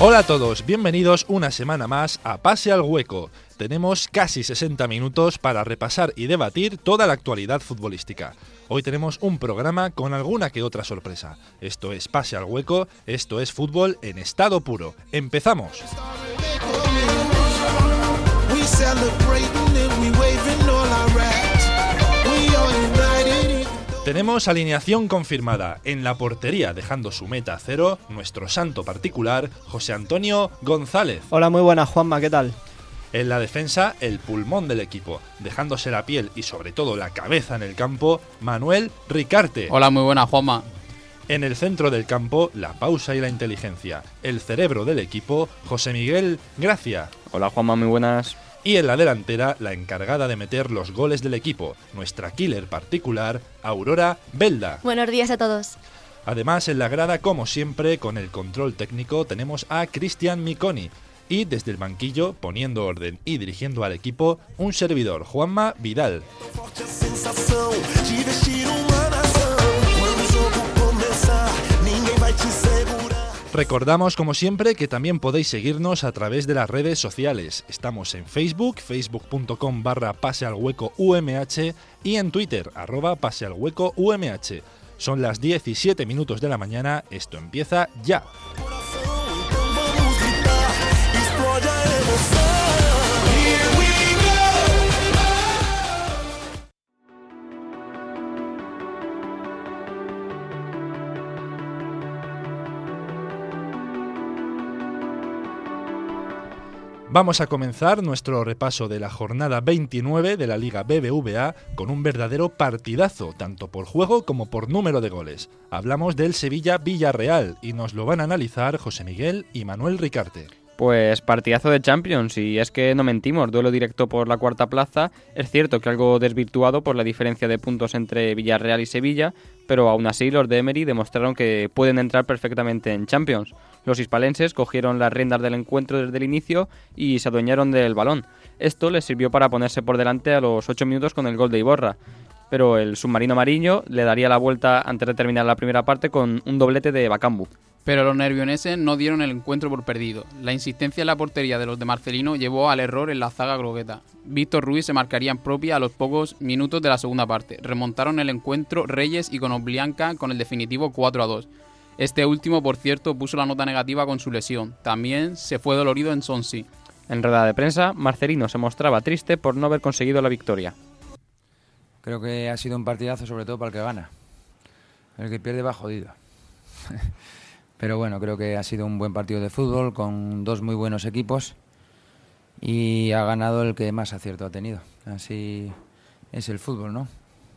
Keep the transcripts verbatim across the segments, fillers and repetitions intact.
Hola a todos, bienvenidos una semana más a Pase al Hueco. Tenemos casi sesenta minutos para repasar y debatir toda la actualidad futbolística. Hoy tenemos un programa con alguna que otra sorpresa. Esto es Pase al Hueco, esto es fútbol en estado puro. ¡Empezamos! Tenemos alineación confirmada. En la portería, dejando su meta a cero, nuestro santo particular, José Antonio González. Hola, muy buenas, Juanma, ¿qué tal? En la defensa, el pulmón del equipo, dejándose la piel y sobre todo la cabeza en el campo, Manuel Ricarte. Hola, muy buenas, Juanma. En el centro del campo, la pausa y la inteligencia, el cerebro del equipo, José Miguel Gracia. Hola, Juanma, muy buenas. Y en la delantera, la encargada de meter los goles del equipo, nuestra killer particular, Aurora Belda. Buenos días a todos. Además, en la grada, como siempre, con el control técnico, tenemos a Cristian Miconi. Y desde el banquillo, poniendo orden y dirigiendo al equipo, un servidor, Juanma Vidal. Recordamos, como siempre, que también podéis seguirnos a través de las redes sociales. Estamos en Facebook, facebook.com barra pasealhueco UMH y en Twitter, arroba pasealhueco UMH. Son las diecisiete minutos de la mañana, esto empieza ya. Vamos a comenzar nuestro repaso de la jornada veintinueve de la Liga B B V A con un verdadero partidazo, tanto por juego como por número de goles. Hablamos del Sevilla-Villarreal y nos lo van a analizar José Miguel y Manuel Ricarte. Pues partidazo de Champions, y es que no mentimos, duelo directo por la cuarta plaza. Es cierto que algo desvirtuado por la diferencia de puntos entre Villarreal y Sevilla, pero aún así los de Emery demostraron que pueden entrar perfectamente en Champions. Los hispalenses cogieron las riendas del encuentro desde el inicio y se adueñaron del balón. Esto les sirvió para ponerse por delante a los ocho minutos con el gol de Iborra, pero el submarino amarillo le daría la vuelta antes de terminar la primera parte con un doblete de Bakambu. Pero los nervioneses no dieron el encuentro por perdido. La insistencia en la portería de los de Marcelino llevó al error en la zaga grogueta. Víctor Ruiz se marcaría en propia a los pocos minutos de la segunda parte. Remontaron el encuentro Reyes y Konoplyanka con el definitivo cuatro a dos. Este último, por cierto, puso la nota negativa con su lesión. También se fue dolorido en Sonsi. En rueda de prensa, Marcelino se mostraba triste por no haber conseguido la victoria. Creo que ha sido un partidazo, sobre todo para el que gana. El que pierde va jodido. Pero bueno, creo que ha sido un buen partido de fútbol con dos muy buenos equipos y ha ganado el que más acierto ha tenido. Así es el fútbol, ¿no?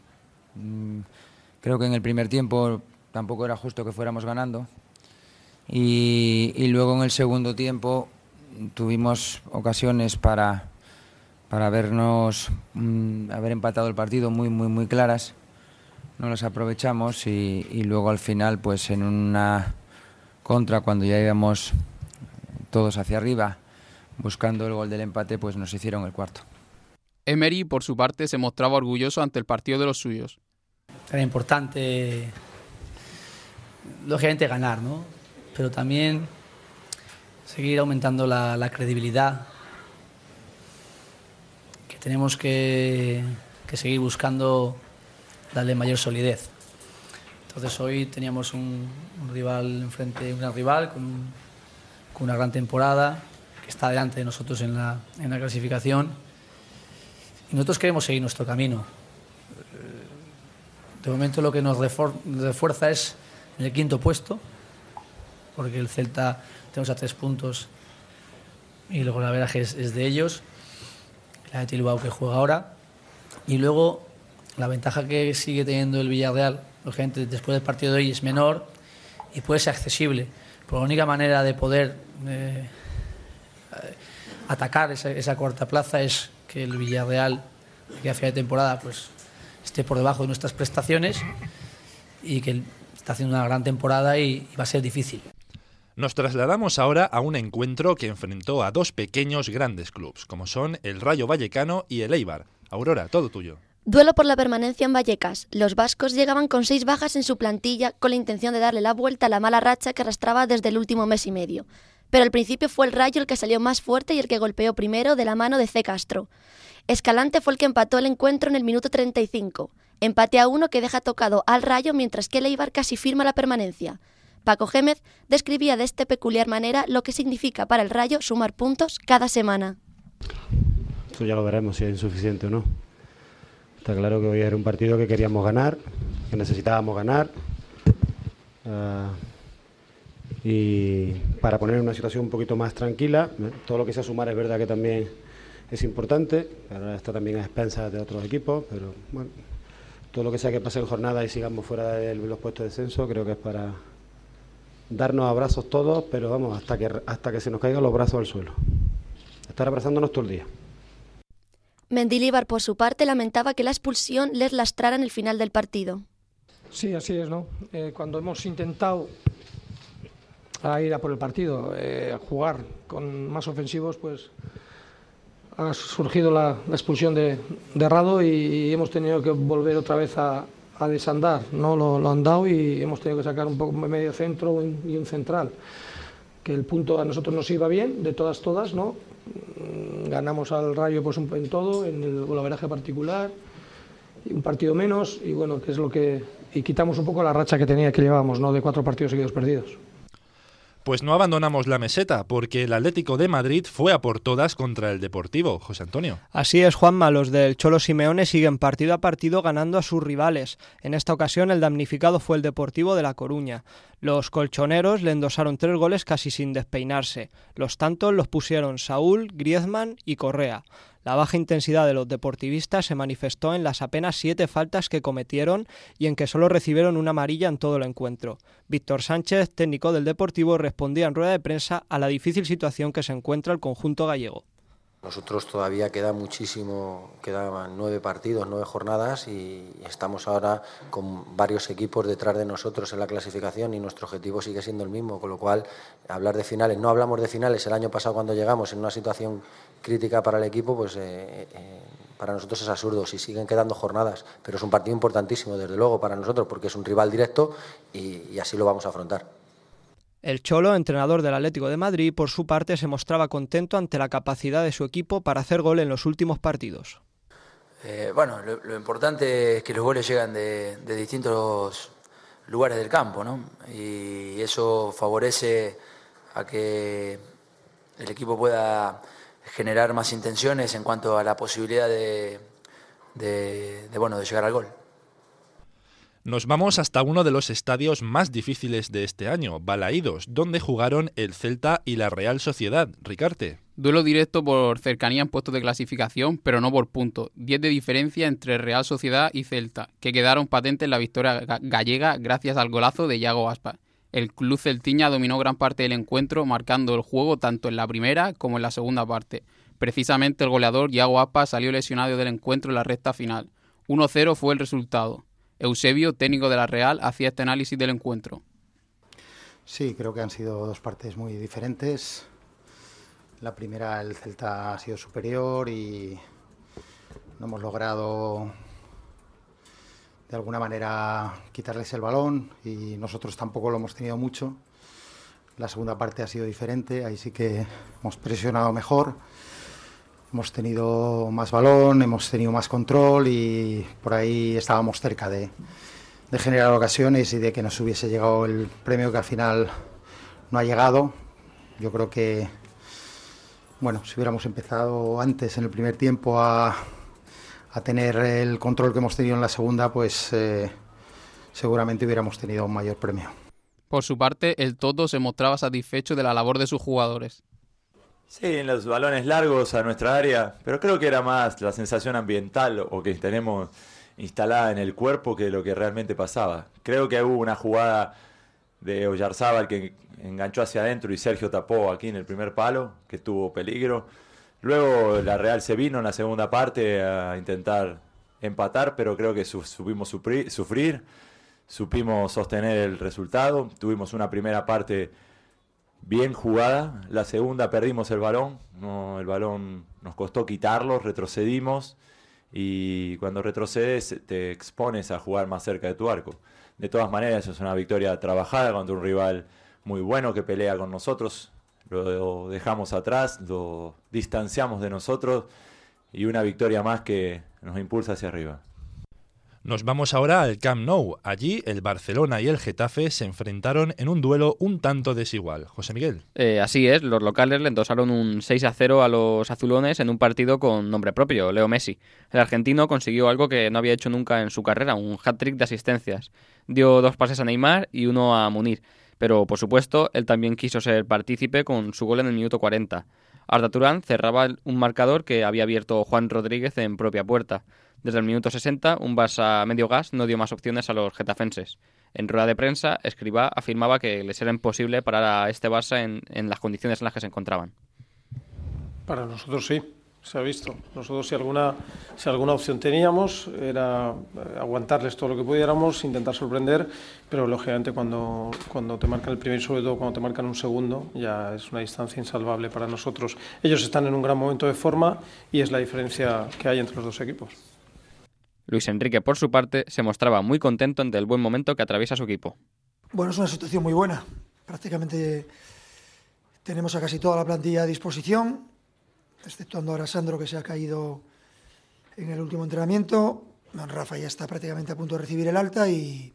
Creo que en el primer tiempo tampoco era justo que fuéramos ganando y, y luego en el segundo tiempo tuvimos ocasiones para, para vernos, mmm, haber empatado el partido muy, muy, muy claras. No las aprovechamos y, y luego al final, pues en una contra, cuando ya íbamos todos hacia arriba buscando el gol del empate, pues nos hicieron el cuarto. Emery, por su parte, se mostraba orgulloso ante el partido de los suyos. Era importante, lógicamente, ganar, ¿no? Pero también seguir aumentando la, la credibilidad, que tenemos que, que seguir buscando darle mayor solidez. Entonces hoy teníamos un, un rival enfrente, una rival con, con una gran temporada, que está delante de nosotros en la, en la clasificación, y nosotros queremos seguir nuestro camino. De momento lo que nos refor- refuerza es en el quinto puesto, porque el Celta tenemos a tres puntos y luego la verdad es, es de ellos, la de Bilbao que juega ahora, y luego la ventaja que sigue teniendo el Villarreal, lógicamente después del partido de hoy, es menor y puede ser accesible, pero la única manera de poder eh, atacar esa, esa cuarta plaza es que el Villarreal, que a final de temporada pues esté por debajo de nuestras prestaciones y que está haciendo una gran temporada y, y va a ser difícil. Nos trasladamos ahora a un encuentro que enfrentó a dos pequeños grandes clubes, como son el Rayo Vallecano y el Eibar. Aurora, todo tuyo. Duelo por la permanencia en Vallecas. Los vascos llegaban con seis bajas en su plantilla con la intención de darle la vuelta a la mala racha que arrastraba desde el último mes y medio. pero al principio fue el Rayo el que salió más fuerte y el que golpeó primero de la mano de C. Castro. Escalante fue el que empató el encuentro en el minuto treinta y cinco, empate a uno que deja tocado al Rayo mientras que el Eibar casi firma la permanencia. Paco Gémez describía de esta peculiar manera lo que significa para el Rayo sumar puntos cada semana. Eso ya lo veremos si es insuficiente o no. Está claro que hoy era un partido que queríamos ganar, que necesitábamos ganar. Uh, y para poner en una situación un poquito más tranquila, todo lo que sea sumar es verdad que también es importante, ahora está también a expensas de otros equipos, pero bueno, todo lo que sea que pase en jornada y sigamos fuera de los puestos de descenso, creo que es para darnos abrazos todos, pero vamos, hasta que, hasta que se nos caigan los brazos al suelo, estar abrazándonos todo el día. Mendilibar, por su parte, lamentaba que la expulsión les lastrara en el final del partido. Sí, así es, ¿no? Eh, cuando hemos intentado a ir a por el partido, eh, jugar con más ofensivos, pues ha surgido la, la expulsión de, de Rado y, y hemos tenido que volver otra vez a, a desandar, ¿no? Lo, lo han dado y hemos tenido que sacar un poco medio centro y un central. Que el punto a nosotros nos iba bien, de todas, todas, ¿no? Ganamos al Rayo pues en todo, en el golaveraje particular, un partido menos y bueno, que es lo que... y quitamos un poco la racha que tenía que llevábamos, ¿no? De cuatro partidos seguidos perdidos. Pues no abandonamos la meseta, porque el Atlético de Madrid fue a por todas contra el Deportivo. José Antonio. Así es, Juanma, los del Cholo Simeone siguen partido a partido ganando a sus rivales. En esta ocasión el damnificado fue el Deportivo de La Coruña. Los colchoneros le endosaron tres goles casi sin despeinarse. Los tantos los pusieron Saúl, Griezmann y Correa. La baja intensidad de los deportivistas se manifestó en las apenas siete faltas que cometieron y en que solo recibieron una amarilla en todo el encuentro. Víctor Sánchez, técnico del Deportivo, respondía en rueda de prensa a la difícil situación que se encuentra el conjunto gallego. Nosotros todavía queda muchísimo, quedaban nueve partidos, nueve jornadas y estamos ahora con varios equipos detrás de nosotros en la clasificación y nuestro objetivo sigue siendo el mismo, con lo cual hablar de finales, no hablamos de finales, el año pasado cuando llegamos en una situación crítica para el equipo, pues eh, eh, para nosotros es absurdo, si siguen quedando jornadas, pero es un partido importantísimo desde luego para nosotros porque es un rival directo y, y así lo vamos a afrontar. El Cholo, entrenador del Atlético de Madrid, por su parte se mostraba contento ante la capacidad de su equipo para hacer gol en los últimos partidos. Eh, bueno, lo, lo importante es que los goles llegan de, de distintos lugares del campo, ¿no? Y eso favorece a que el equipo pueda generar más intenciones en cuanto a la posibilidad de, de, de, bueno, de llegar al gol. Nos vamos hasta uno de los estadios más difíciles de este año, Balaídos, donde jugaron el Celta y la Real Sociedad. Ricarte. Duelo directo por cercanía en puestos de clasificación, pero no por puntos. diez de diferencia entre Real Sociedad y Celta, que quedaron patentes en la victoria gallega gracias al golazo de Iago Aspas. El club celtiña dominó gran parte del encuentro, marcando el juego tanto en la primera como en la segunda parte. Precisamente el goleador Iago Aspas salió lesionado del encuentro en la recta final. uno cero fue el resultado. Eusebio, técnico de la Real, hacía este análisis del encuentro. Sí, creo que han sido dos partes muy diferentes. La primera, el Celta ha sido superior y no hemos logrado de alguna manera quitarles el balón y nosotros tampoco lo hemos tenido mucho. La segunda parte ha sido diferente, ahí sí que hemos presionado mejor. Hemos tenido más balón, hemos tenido más control y por ahí estábamos cerca de, de generar ocasiones y de que nos hubiese llegado el premio que al final no ha llegado. Yo creo que, bueno, si hubiéramos empezado antes en el primer tiempo a, a tener el control que hemos tenido en la segunda, pues eh, seguramente hubiéramos tenido un mayor premio. Por su parte, el Toto se mostraba satisfecho de la labor de sus jugadores. Sí, en los balones largos a nuestra área, pero creo que era más la sensación ambiental o que tenemos instalada en el cuerpo que lo que realmente pasaba. Creo que hubo una jugada de Oyarzábal que enganchó hacia adentro y Sergio tapó aquí en el primer palo, que tuvo peligro. Luego la Real se vino en la segunda parte a intentar empatar, pero creo que supimos sufrir, sufrir, supimos sostener el resultado. Tuvimos una primera parte bien jugada, la segunda perdimos el balón, no, el balón nos costó quitarlo, retrocedimos y cuando retrocedes te expones a jugar más cerca de tu arco. De todas maneras es una victoria trabajada contra un rival muy bueno que pelea con nosotros lo dejamos atrás, lo distanciamos de nosotros y una victoria más que nos impulsa hacia arriba. Nos vamos ahora al Camp Nou. Allí el Barcelona y el Getafe se enfrentaron en un duelo un tanto desigual. José Miguel. Eh, así es, los locales le endosaron un seis a cero a los azulones en un partido con nombre propio, Leo Messi. El argentino consiguió algo que no había hecho nunca en su carrera, un hat-trick de asistencias. Dio dos pases a Neymar y uno a Munir. Pero, por supuesto, él también quiso ser partícipe con su gol en el minuto cuarenta. Arda Turán cerraba un marcador que había abierto Juan Rodríguez en propia puerta. Desde el minuto sesenta, un Barça a medio gas no dio más opciones a los getafenses. En rueda de prensa, Escribá afirmaba que les era imposible parar a este Barça en, en las condiciones en las que se encontraban. Para nosotros sí, se ha visto. Nosotros si alguna, si alguna opción teníamos era aguantarles todo lo que pudiéramos, intentar sorprender, pero lógicamente cuando, cuando te marcan el primer, sobre todo cuando te marcan un segundo, ya es una distancia insalvable para nosotros. Ellos están en un gran momento de forma y es la diferencia que hay entre los dos equipos. Luis Enrique, por su parte, se mostraba muy contento ante el buen momento que atraviesa su equipo. Bueno, es una situación muy buena. Prácticamente tenemos a casi toda la plantilla a disposición, exceptuando ahora a Sandro, que se ha caído en el último entrenamiento. Rafa ya está prácticamente a punto de recibir el alta y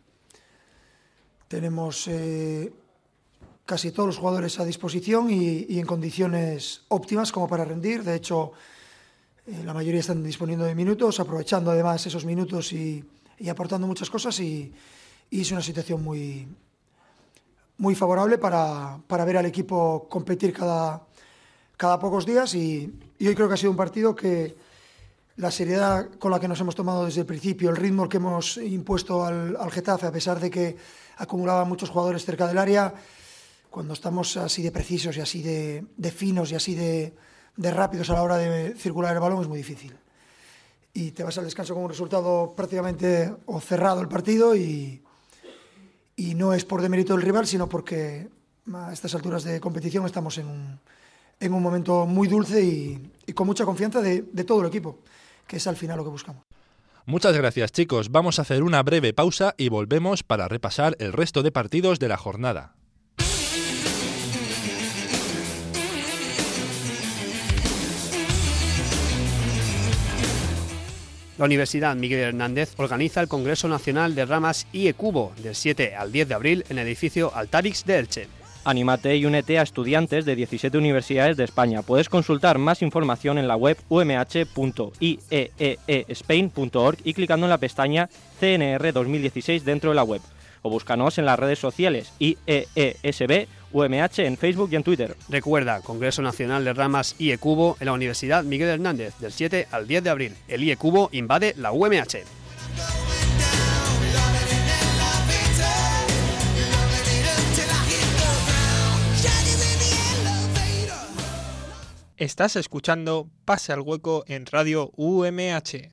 tenemos eh, casi todos los jugadores a disposición y, y en condiciones óptimas como para rendir. De hecho, eh, la mayoría están disponiendo de minutos, aprovechando además esos minutos y, y aportando muchas cosas y, y es una situación muy, muy favorable para, para ver al equipo competir cada, cada pocos días y, y hoy creo que ha sido un partido que la seriedad con la que nos hemos tomado desde el principio, el ritmo que hemos impuesto al, al Getafe, a pesar de que acumulaba muchos jugadores cerca del área, cuando estamos así de precisos y así de, de finos y así de, de rápidos a la hora de circular el balón es muy difícil. Y te vas al descanso con un resultado prácticamente o cerrado el partido y, y no es por demérito del rival, sino porque a estas alturas de competición estamos en un, en un momento muy dulce y, y con mucha confianza de, de todo el equipo, que es al final lo que buscamos. Muchas gracias, chicos. Vamos a hacer una breve pausa y volvemos para repasar el resto de partidos de la jornada. La Universidad Miguel Hernández organiza el Congreso Nacional de Ramas I E Cubo del siete al diez de abril en el edificio Altarix de Elche. Anímate y únete a estudiantes de diecisiete universidades de España. Puedes consultar más información en la web u m h punto i e e e spain punto org y clicando en la pestaña C N R dos mil dieciséis dentro de la web. O búscanos en las redes sociales I E E S B U M H en Facebook y en Twitter. Recuerda, Congreso Nacional de Ramas I E Cubo en la Universidad Miguel Hernández del siete al diez de abril. El I E Cubo invade la U M H. Estás escuchando Pase al Hueco en Radio U M H.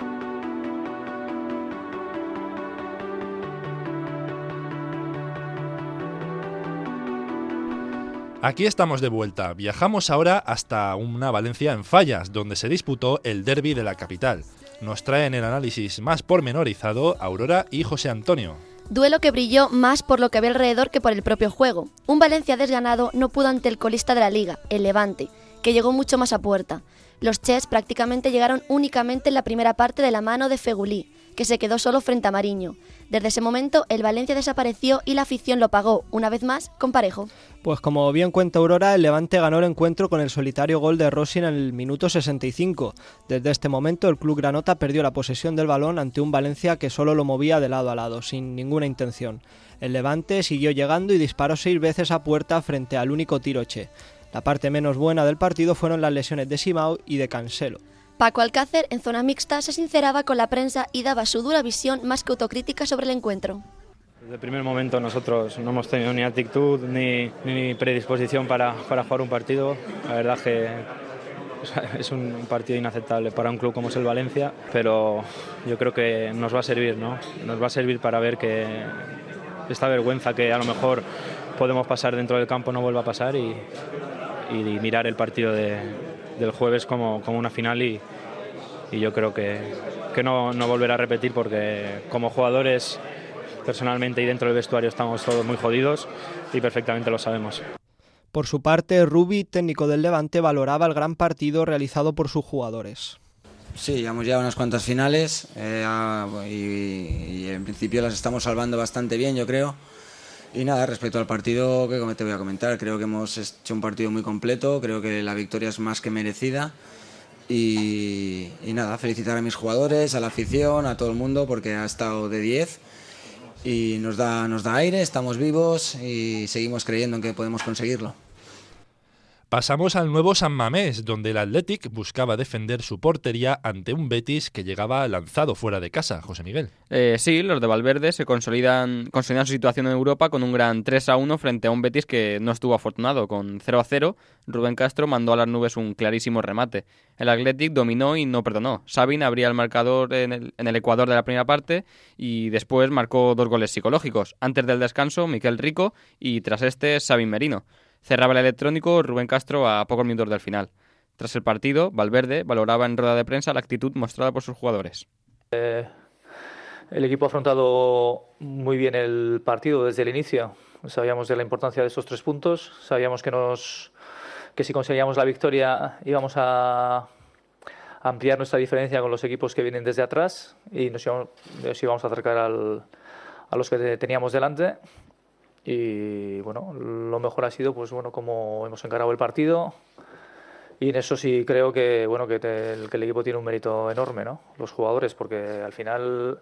Aquí estamos de vuelta. Viajamos ahora hasta una Valencia en Fallas, donde se disputó el derbi de la capital. Nos traen el análisis más pormenorizado Aurora y José Antonio. Duelo que brilló más por lo que había alrededor que por el propio juego. Un Valencia desganado no pudo ante el colista de la liga, el Levante, que llegó mucho más a puerta. Los Chess prácticamente llegaron únicamente en la primera parte de la mano de Fegulí, que se quedó solo frente a Mariño. Desde ese momento, el Valencia desapareció y la afición lo pagó, una vez más, con parejo. Pues como bien cuenta Aurora, el Levante ganó el encuentro con el solitario gol de Rossi en el minuto sesenta y cinco. Desde este momento, el club granota perdió la posesión del balón ante un Valencia que solo lo movía de lado a lado, sin ninguna intención. El Levante siguió llegando y disparó seis veces a puerta frente al único tiro Che. La parte menos buena del partido fueron las lesiones de Simao y de Cancelo. Paco Alcácer, en zona mixta, se sinceraba con la prensa y daba su dura visión más que autocrítica sobre el encuentro. Desde el primer momento nosotros no hemos tenido ni actitud ni, ni predisposición para, para jugar un partido. La verdad que es un partido inaceptable para un club como es el Valencia, pero yo creo que nos va a servir, ¿no? Nos va a servir para ver que esta vergüenza que a lo mejor podemos pasar dentro del campo no vuelva a pasar y, y mirar el partido de, del jueves como, como una final y, y yo creo que, que no, no volverá a repetir porque como jugadores personalmente y dentro del vestuario estamos todos muy jodidos y perfectamente lo sabemos. Por su parte, Rubi, técnico del Levante, valoraba el gran partido realizado por sus jugadores. Sí, llevamos ya unas cuantas finales eh, y, y en principio las estamos salvando bastante bien, yo creo. Y nada, respecto al partido que te voy a comentar, creo que hemos hecho un partido muy completo, creo que la victoria es más que merecida. Y, y nada, felicitar a mis jugadores, a la afición, a todo el mundo, porque ha estado de diez y nos da, nos da aire, estamos vivos y seguimos creyendo en que podemos conseguirlo. Pasamos al nuevo San Mamés, donde el Athletic buscaba defender su portería ante un Betis que llegaba lanzado fuera de casa. José Miguel. Eh, sí, los de Valverde se consolidan, consolidan su situación en Europa con un gran tres a uno frente a un Betis que no estuvo afortunado. Con cero a cero, Rubén Castro mandó a las nubes un clarísimo remate. El Athletic dominó y no perdonó. Sabin abría el marcador en el, en el Ecuador de la primera parte y después marcó dos goles psicológicos. Antes del descanso, Miquel Rico y tras este, Sabin Merino. Cerraba el electrónico Rubén Castro a pocos minutos del final. Tras el partido, Valverde valoraba en rueda de prensa la actitud mostrada por sus jugadores. Eh, el equipo ha afrontado muy bien el partido desde el inicio. Sabíamos de la importancia de esos tres puntos. Sabíamos que, nos, que si conseguíamos la victoria íbamos a ampliar nuestra diferencia con los equipos que vienen desde atrás y nos íbamos, nos íbamos a acercar al, a los que teníamos delante. Y bueno, lo mejor ha sido pues bueno cómo hemos encarado el partido y en eso sí creo que bueno que, te, que el equipo tiene un mérito enorme, ¿no? Los jugadores, porque al final,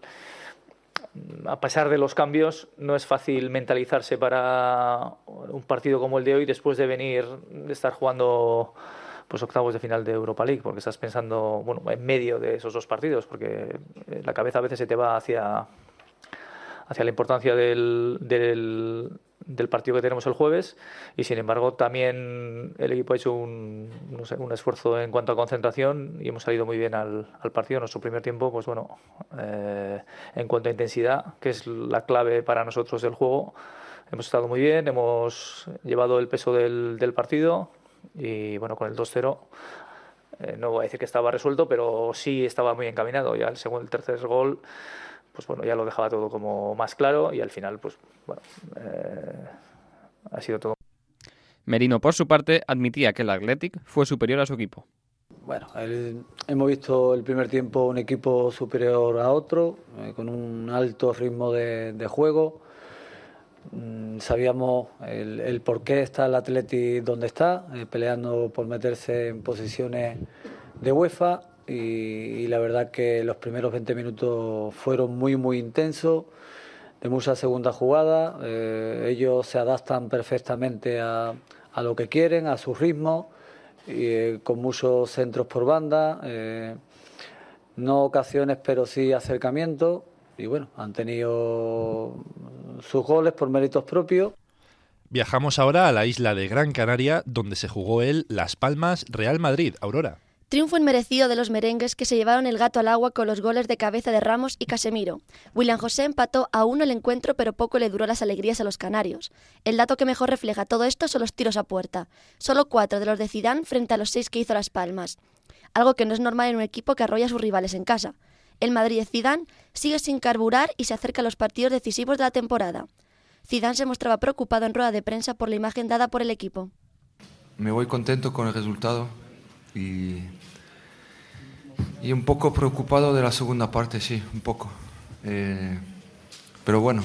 a pesar de los cambios, no es fácil mentalizarse para un partido como el de hoy después de venir de estar jugando pues octavos de final de Europa League, porque estás pensando bueno en medio de esos dos partidos, porque la cabeza a veces se te va hacia hacia la importancia del, del, del partido que tenemos el jueves y sin embargo también el equipo ha hecho un, no sé, un esfuerzo en cuanto a concentración y hemos salido muy bien al, al partido. Nuestro primer tiempo, pues bueno, eh, en cuanto a intensidad, que es la clave para nosotros del juego, hemos estado muy bien, hemos llevado el peso del, del partido y bueno, con el dos cero eh, no voy a decir que estaba resuelto, pero sí estaba muy encaminado. Ya el segundo, el tercer gol, pues bueno, ya lo dejaba todo como más claro y al final, pues bueno, eh, ha sido todo. Merino, por su parte, admitía que el Athletic fue superior a su equipo. Bueno, el, hemos visto el primer tiempo un equipo superior a otro, eh, con un alto ritmo de, de juego. Mm, sabíamos el, el por qué está el Athletic donde está, eh, peleando por meterse en posiciones de UEFA. Y, y la verdad que los primeros veinte minutos fueron muy muy intensos, de mucha segunda jugada. Eh, ellos se adaptan perfectamente a, a lo que quieren, a su ritmo, y, eh, con muchos centros por banda, eh, no ocasiones pero sí acercamientos y bueno, han tenido sus goles por méritos propios. Viajamos ahora a la isla de Gran Canaria, donde se jugó el Las Palmas Real Madrid. Aurora. Triunfo inmerecido de los merengues que se llevaron el gato al agua con los goles de cabeza de Ramos y Casemiro. William José empató a uno el encuentro, pero poco le duró las alegrías a los canarios. El dato que mejor refleja todo esto son los tiros a puerta. Solo cuatro de los de Zidane frente a los seis que hizo Las Palmas. Algo que no es normal en un equipo que arrolla a sus rivales en casa. El Madrid de Zidane sigue sin carburar y se acerca a los partidos decisivos de la temporada. Zidane se mostraba preocupado en rueda de prensa por la imagen dada por el equipo. Me voy contento con el resultado. Y, y un poco preocupado de la segunda parte, sí, un poco. Eh, pero bueno,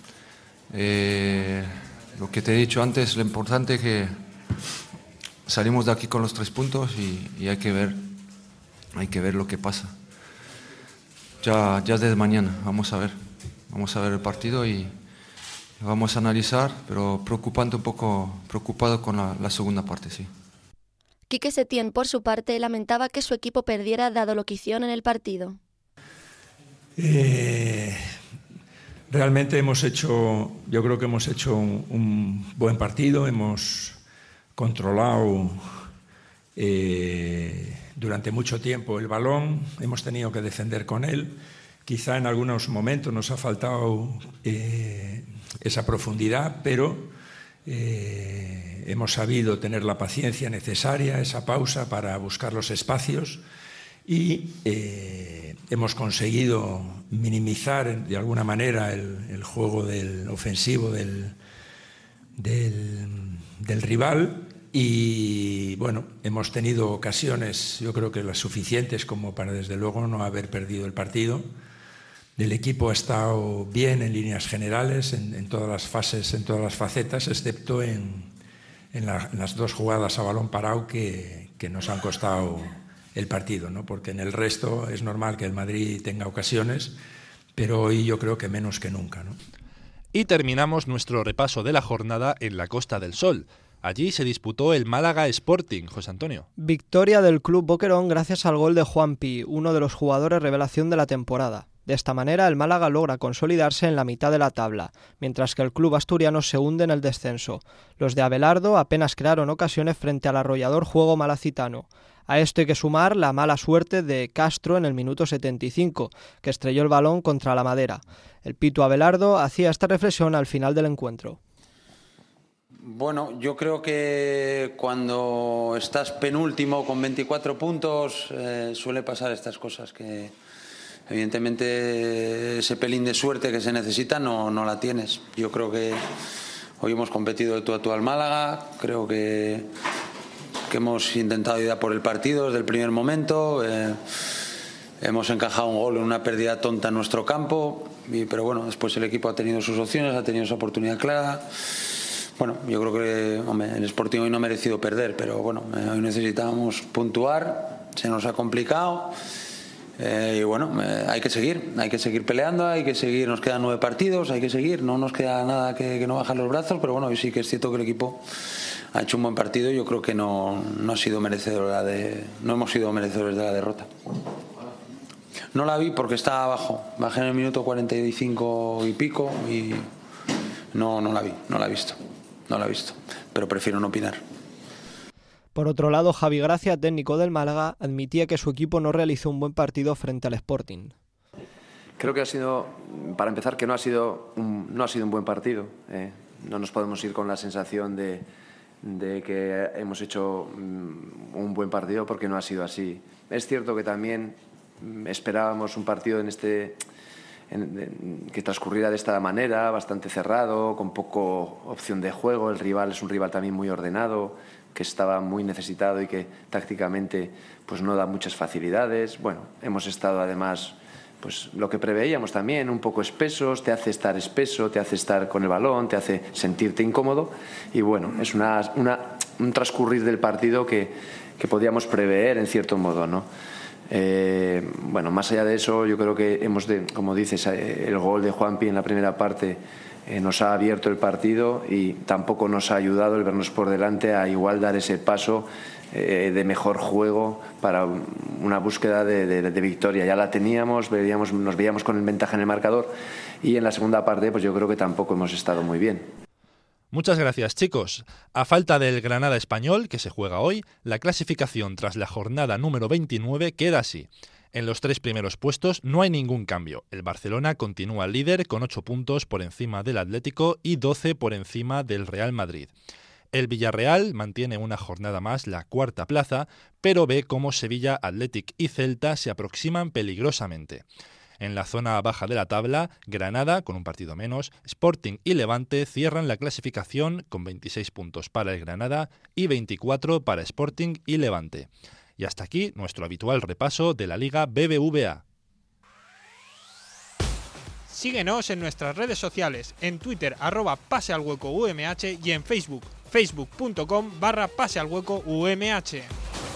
eh, lo que te he dicho antes, lo importante es que salimos de aquí con los tres puntos y, y hay que ver, hay que ver lo que pasa. Ya, ya desde mañana, vamos a ver, vamos a ver el partido y lo vamos a analizar, pero preocupante un poco, preocupado con la, la segunda parte, sí. Quique Setién, por su parte, lamentaba que su equipo perdiera dado lo que hicieron en el partido. Eh, realmente hemos hecho, yo creo que hemos hecho un, un buen partido, hemos controlado eh, durante mucho tiempo el balón, hemos tenido que defender con él. Quizá en algunos momentos nos ha faltado eh, esa profundidad, pero Eh, hemos sabido tener la paciencia necesaria, esa pausa para buscar los espacios y eh, hemos conseguido minimizar de alguna manera el, el juego del ofensivo del, del, del rival Y bueno, hemos tenido ocasiones, yo creo que las suficientes como para desde luego no haber perdido el partido. El equipo ha estado bien en líneas generales, en, en todas las fases, en todas las facetas, excepto en, en, la, en las dos jugadas a balón parado que, que nos han costado el partido, ¿no? Porque en el resto es normal que el Madrid tenga ocasiones, pero hoy yo creo que menos que nunca, ¿no? Y terminamos nuestro repaso de la jornada en la Costa del Sol. Allí se disputó el Málaga Sporting, José Antonio. Victoria del club Boquerón gracias al gol de Juanpi, uno de los jugadores revelación de la temporada. De esta manera, el Málaga logra consolidarse en la mitad de la tabla, mientras que el club asturiano se hunde en el descenso. Los de Abelardo apenas crearon ocasiones frente al arrollador juego malacitano. A esto hay que sumar la mala suerte de Castro en el minuto setenta y cinco, que estrelló el balón contra la madera. El Pitu Abelardo hacía esta reflexión al final del encuentro. Bueno, yo creo que cuando estás penúltimo con veinticuatro puntos eh, suele pasar estas cosas, que evidentemente ese pelín de suerte que se necesita no, no la tienes. Yo creo que hoy hemos competido de tú a tú al Málaga, creo que, que hemos intentado ir a por el partido desde el primer momento, eh, hemos encajado un gol en una pérdida tonta en nuestro campo, y, pero bueno, después el equipo ha tenido sus opciones, ha tenido esa oportunidad clara. Bueno, yo creo que hombre, el Sporting hoy no ha merecido perder, pero bueno, eh, hoy necesitábamos puntuar, se nos ha complicado eh, y bueno, eh, hay que seguir, hay que seguir peleando, hay que seguir, nos quedan nueve partidos, hay que seguir, no nos queda nada que, que no bajar los brazos, pero bueno, hoy sí que es cierto que el equipo ha hecho un buen partido y yo creo que no, no ha sido merecedor de, no hemos sido merecedores de la derrota. No la vi porque estaba abajo, bajé en el minuto cuarenta y cinco y pico y no, no la vi, no la he visto. No la he visto, pero prefiero no opinar. Por otro lado, Javi Gracia, técnico del Málaga, admitía que su equipo no realizó un buen partido frente al Sporting. Creo que ha sido, para empezar, que no ha sido un, no ha sido un buen partido. Eh. No nos podemos ir con la sensación de, de que hemos hecho un buen partido porque no ha sido así. Es cierto que también esperábamos un partido en este... que transcurriera de esta manera, bastante cerrado, con poco opción de juego. El rival es un rival también muy ordenado, que estaba muy necesitado y que tácticamente pues no da muchas facilidades. Bueno, hemos estado además, pues lo que preveíamos también, un poco espesos, te hace estar espeso, te hace estar con el balón, te hace sentirte incómodo y bueno, es una, una, un transcurrir del partido que, que podíamos prever en cierto modo, ¿no? Eh, bueno, más allá de eso, yo creo que hemos, de, como dices, el gol de Juanpi en la primera parte eh, nos ha abierto el partido y tampoco nos ha ayudado el vernos por delante a igual dar ese paso eh, de mejor juego para una búsqueda de, de, de victoria. Ya la teníamos, veíamos, nos veíamos con ventaja en el marcador y en la segunda parte pues yo creo que tampoco hemos estado muy bien. Muchas gracias, chicos. A falta del Granada Español, que se juega hoy, la clasificación tras la jornada número veintinueve queda así. En los tres primeros puestos no hay ningún cambio. El Barcelona continúa líder con ocho puntos por encima del Atlético y doce por encima del Real Madrid. El Villarreal mantiene una jornada más la cuarta plaza, pero ve cómo Sevilla, Athletic y Celta se aproximan peligrosamente. En la zona baja de la tabla, Granada, con un partido menos, Sporting y Levante cierran la clasificación con veintiséis puntos para el Granada y veinticuatro para Sporting y Levante. Y hasta aquí nuestro habitual repaso de la Liga B B V A. Síguenos en nuestras redes sociales, en Twitter arroba pasealhueco umh y en Facebook, facebook.com barra pasealhueco umh.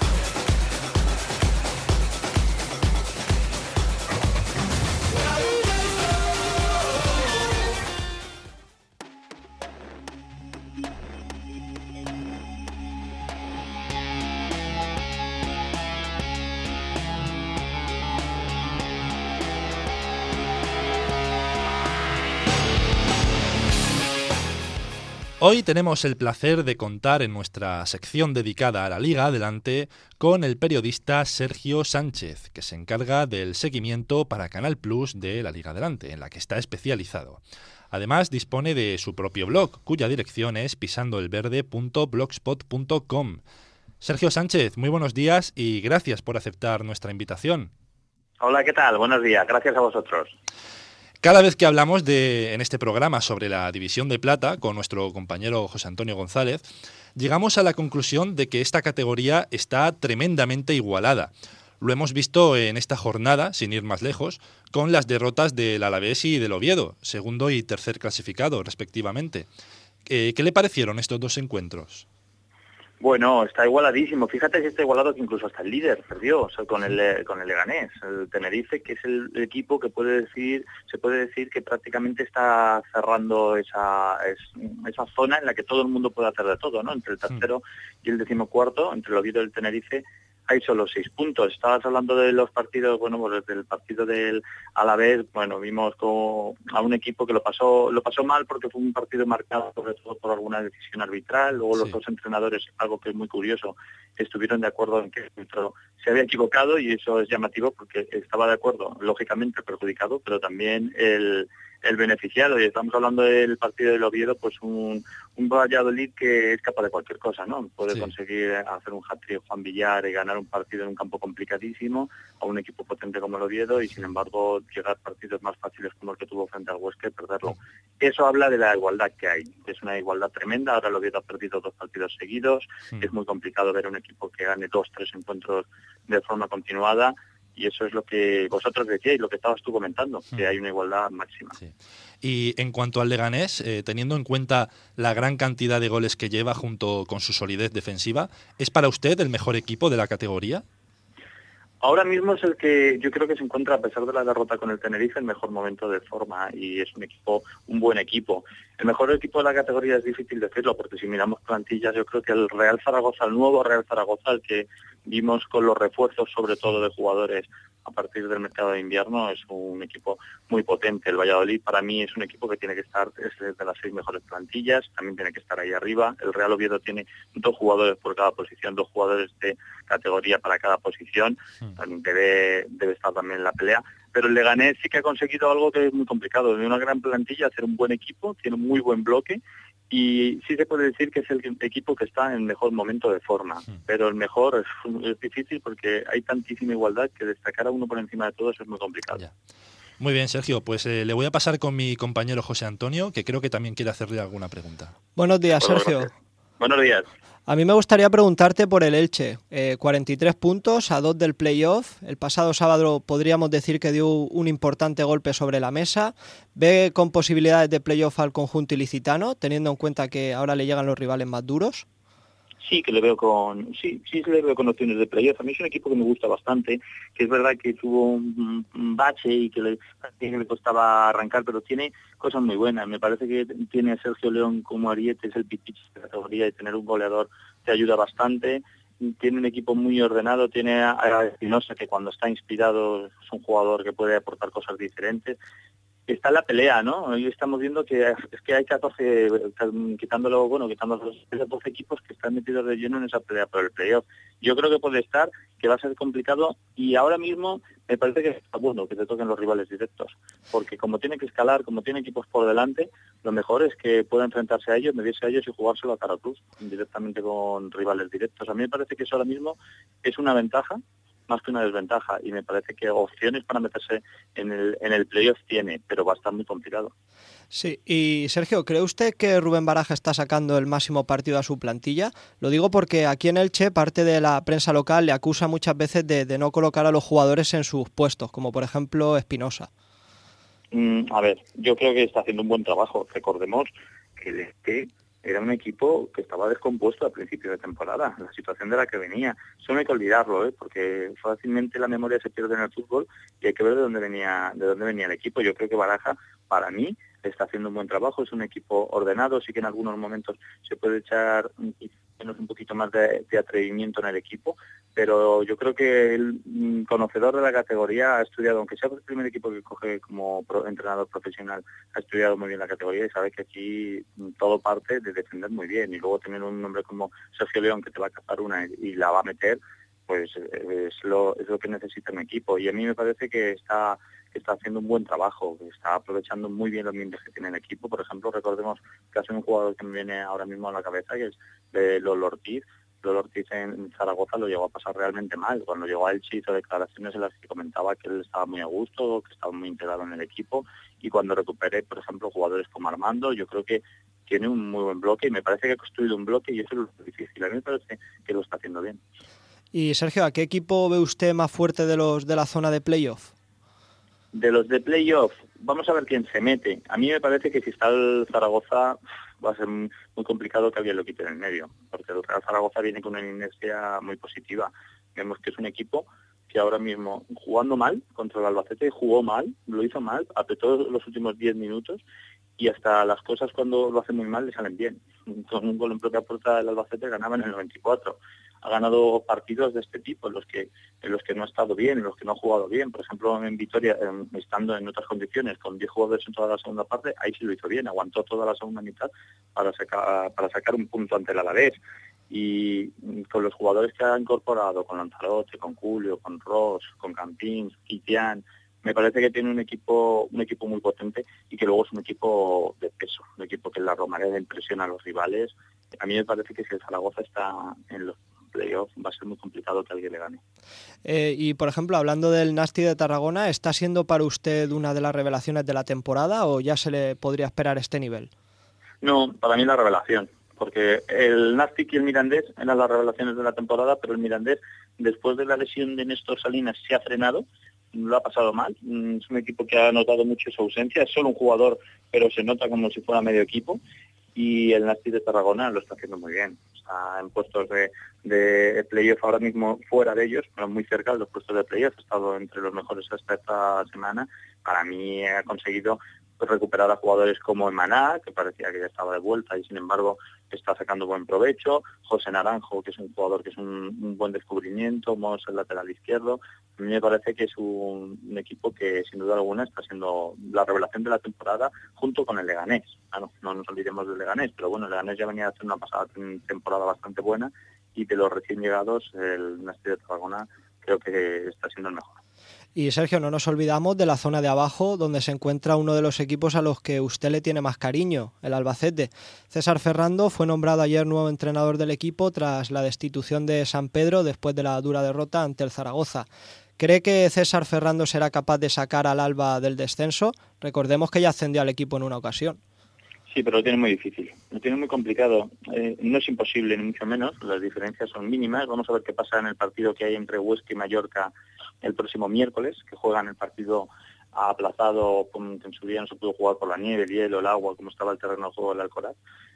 Hoy tenemos el placer de contar en nuestra sección dedicada a la Liga Adelante con el periodista Sergio Sánchez, que se encarga del seguimiento para Canal Plus de la Liga Adelante, en la que está especializado. Además, dispone de su propio blog, cuya dirección es pisandoelverde punto blogspot punto com. Sergio Sánchez, muy buenos días y gracias por aceptar nuestra invitación. Hola, ¿qué tal? Buenos días, gracias a vosotros. Cada vez que hablamos de, en este programa sobre la División de Plata con nuestro compañero José Antonio González, llegamos a la conclusión de que esta categoría está tremendamente igualada. Lo hemos visto en esta jornada, sin ir más lejos, con las derrotas del Alavés y del Oviedo, segundo y tercer clasificado, respectivamente. Eh, ¿Qué le parecieron estos dos encuentros? Bueno, está igualadísimo. Fíjate si está igualado que incluso hasta el líder perdió, o sea, con el con el Leganés, el Tenerife, que es el, el equipo que puede decir, se puede decir que prácticamente está cerrando esa es, esa zona en la que todo el mundo puede hacer de todo, ¿no? Entre el tercero y el decimocuarto, entre el Oviedo y el Tenerife, hay solo seis puntos. Estabas hablando de los partidos, bueno, pues del partido del Alavés, bueno, vimos como a un equipo que lo pasó lo pasó mal porque fue un partido marcado sobre todo por alguna decisión arbitral. Luego los sí. dos entrenadores, algo que es muy curioso, estuvieron de acuerdo en que el árbitro se había equivocado, y eso es llamativo porque estaba de acuerdo, lógicamente perjudicado, pero también el el beneficiado. Y estamos hablando del partido del Oviedo, pues un, un Valladolid que es capaz de cualquier cosa, ¿no? Puede sí. conseguir hacer un hat-trick Juan Villar y ganar un partido en un campo complicadísimo a un equipo potente como el Oviedo, y sin embargo llegar a partidos más fáciles como el que tuvo frente al Huesca y perderlo. Eso habla de la igualdad que hay. Es una igualdad tremenda. Ahora el Oviedo ha perdido dos partidos seguidos. Sí. Es muy complicado ver un equipo que gane dos, tres encuentros de forma continuada. Y eso es lo que vosotros decíais, lo que estabas tú comentando, que hay una igualdad máxima. Sí. Y en cuanto al Leganés, eh, teniendo en cuenta la gran cantidad de goles que lleva junto con su solidez defensiva, ¿es para usted el mejor equipo de la categoría? Ahora mismo es el que yo creo que se encuentra, a pesar de la derrota con el Tenerife, en mejor momento de forma, y es un equipo, un buen equipo. El mejor equipo de la categoría es difícil decirlo, porque si miramos plantillas, yo creo que el Real Zaragoza, el nuevo Real Zaragoza, el que vimos con los refuerzos sobre todo de jugadores a partir del mercado de invierno, es un equipo muy potente. El Valladolid para mí es un equipo que tiene que estar, es de las seis mejores plantillas, también tiene que estar ahí arriba. El Real Oviedo tiene dos jugadores por cada posición, dos jugadores de categoría para cada posición, debe, debe estar también en la pelea. Pero el Leganés sí que ha conseguido algo que es muy complicado, de una gran plantilla, hacer un buen equipo, tiene un muy buen bloque, y sí se puede decir que es el equipo que está en el mejor momento de forma, sí. pero el mejor es, es difícil porque hay tantísima igualdad que destacar a uno por encima de todos es muy complicado. Ya. Muy bien, Sergio, pues eh, le voy a pasar con mi compañero José Antonio, que creo que también quiere hacerle alguna pregunta. Buenos días, Sergio. Gracias. Buenos días. A mí me gustaría preguntarte por el Elche. Eh, cuarenta y tres puntos a dos del playoff. El pasado sábado podríamos decir que dio un importante golpe sobre la mesa. ¿Ve con posibilidades de playoff al conjunto ilicitano, teniendo en cuenta que ahora le llegan los rivales más duros? Sí, que le veo con sí, sí le veo con opciones de playoff. A mí es un equipo que me gusta bastante, que es verdad que tuvo un, un bache y que le, que le costaba arrancar, pero tiene cosas muy buenas. Me parece que tiene a Sergio León como ariete, es el pitch de la categoría, y tener un goleador te ayuda bastante. Tiene un equipo muy ordenado, tiene a Espinosa, que cuando está inspirado es un jugador que puede aportar cosas diferentes. Está en la pelea, ¿no? Hoy estamos viendo que es que hay catorce, quitándolo, bueno, quitando los doce equipos que están metidos de lleno en esa pelea por el playoff. Yo creo que puede estar, que va a ser complicado, y ahora mismo me parece que está bueno que te toquen los rivales directos, porque como tiene que escalar, como tiene equipos por delante, lo mejor es que pueda enfrentarse a ellos, medirse a ellos y jugárselo a cara a cruz, directamente con rivales directos. A mí me parece que eso ahora mismo es una ventaja, más que una desventaja, y me parece que opciones para meterse en el en el playoff tiene, pero va a estar muy complicado. Sí, y Sergio, ¿cree usted que Rubén Baraja está sacando el máximo partido a su plantilla? Lo digo porque aquí en Elche parte de la prensa local le acusa muchas veces de, de no colocar a los jugadores en sus puestos, como por ejemplo Espinosa. Mm, a ver, yo creo que está haciendo un buen trabajo. Recordemos que el Elche era un equipo que estaba descompuesto al principio de temporada, la situación de la que venía. Eso no hay que olvidarlo, ¿eh? Porque fácilmente la memoria se pierde en el fútbol y hay que ver de dónde venía de dónde venía el equipo. Yo creo que Baraja, para mí, está haciendo un buen trabajo, es un equipo ordenado, sí que en algunos momentos se puede echar menos un poquito más de, de atrevimiento en el equipo, pero yo creo que el conocedor de la categoría ha estudiado, aunque sea el primer equipo que coge como pro, entrenador profesional, ha estudiado muy bien la categoría y sabe que aquí todo parte de defender muy bien, y luego tener un nombre como Sergio León que te va a cazar una y la va a meter, pues es lo, es lo que necesita un equipo, y a mí me parece que está que está haciendo un buen trabajo, que está aprovechando muy bien los miembros que tiene el equipo. Por ejemplo, recordemos que hace un jugador que me viene ahora mismo a la cabeza, que es de Lolo Ortiz. Lolo Ortiz en Zaragoza lo llegó a pasar realmente mal. Cuando llegó a Elche hizo declaraciones en las que comentaba que él estaba muy a gusto, que estaba muy integrado en el equipo, y cuando recuperé, por ejemplo, jugadores como Armando, yo creo que tiene un muy buen bloque y me parece que ha construido un bloque y eso es lo difícil. A mí me parece que lo está haciendo bien. Y Sergio, ¿a qué equipo ve usted más fuerte de los de la zona de playoff? De los de playoff, vamos a ver quién se mete. A mí me parece que si está el Zaragoza va a ser muy complicado que alguien lo quite en el medio, porque el Real Zaragoza viene con una inercia muy positiva. Vemos que es un equipo que ahora mismo, jugando mal contra el Albacete, jugó mal, lo hizo mal, apretó los últimos diez minutos y hasta las cosas cuando lo hace muy mal le salen bien. Con un gol en propia puerta del Albacete ganaba en el noventa y cuatro. Ha ganado partidos de este tipo, en los que en los que no ha estado bien, en los que no ha jugado bien. Por ejemplo, en Vitoria, en, estando en otras condiciones, con diez jugadores en toda la segunda parte, ahí sí lo hizo bien, aguantó toda la segunda mitad para sacar, para sacar un punto ante el Alavés. Y con los jugadores que ha incorporado, con Lanzarote, con Julio, con Ross, con Campins, Kitian, me parece que tiene un equipo un equipo muy potente y que luego es un equipo de peso, un equipo que en la Romareda impresiona a los rivales. A mí me parece que si el Zaragoza está en los playoffs va a ser muy complicado que alguien le gane. Eh, y por ejemplo, hablando del Nasti de Tarragona, ¿está siendo para usted una de las revelaciones de la temporada o ya se le podría esperar este nivel? No, para mí la revelación, porque el Nastic y el Mirandés eran las revelaciones de la temporada, pero el Mirandés, después de la lesión de Néstor Salinas, se ha frenado, lo ha pasado mal. Es un equipo que ha notado mucho su ausencia, es solo un jugador, pero se nota como si fuera medio equipo, y el Nastic de Tarragona lo está haciendo muy bien. Está en puestos de, de playoff ahora mismo fuera de ellos, pero muy cerca de los puestos de playoff, ha estado entre los mejores hasta esta semana. Para mí ha conseguido recuperar a jugadores como Emaná, que parecía que ya estaba de vuelta y sin embargo está sacando buen provecho, José Naranjo, que es un jugador que es un, un buen descubrimiento, Mos, el lateral izquierdo. A mí me parece que es un, un equipo que sin duda alguna está siendo la revelación de la temporada junto con el Leganés. Ah, no, no nos olvidemos del Leganés, pero bueno, el Leganés ya venía a hacer una pasada temporada bastante buena y de los recién llegados el Nasti de Tarragona creo que está siendo el mejor. Y Sergio, no nos olvidamos de la zona de abajo, donde se encuentra uno de los equipos a los que usted le tiene más cariño, el Albacete. César Ferrando fue nombrado ayer nuevo entrenador del equipo tras la destitución de San Pedro después de la dura derrota ante el Zaragoza. ¿Cree que César Ferrando será capaz de sacar al Alba del descenso? Recordemos que ya ascendió al equipo en una ocasión. Sí, pero lo tiene muy difícil, lo tiene muy complicado. Eh, no es imposible, ni mucho menos, las diferencias son mínimas. Vamos a ver qué pasa en el partido que hay entre Huesca y Mallorca el próximo miércoles, que juegan el partido aplazado, en su día no se pudo jugar por la nieve, el hielo, el agua, como estaba el terreno de juego del Alcoraz.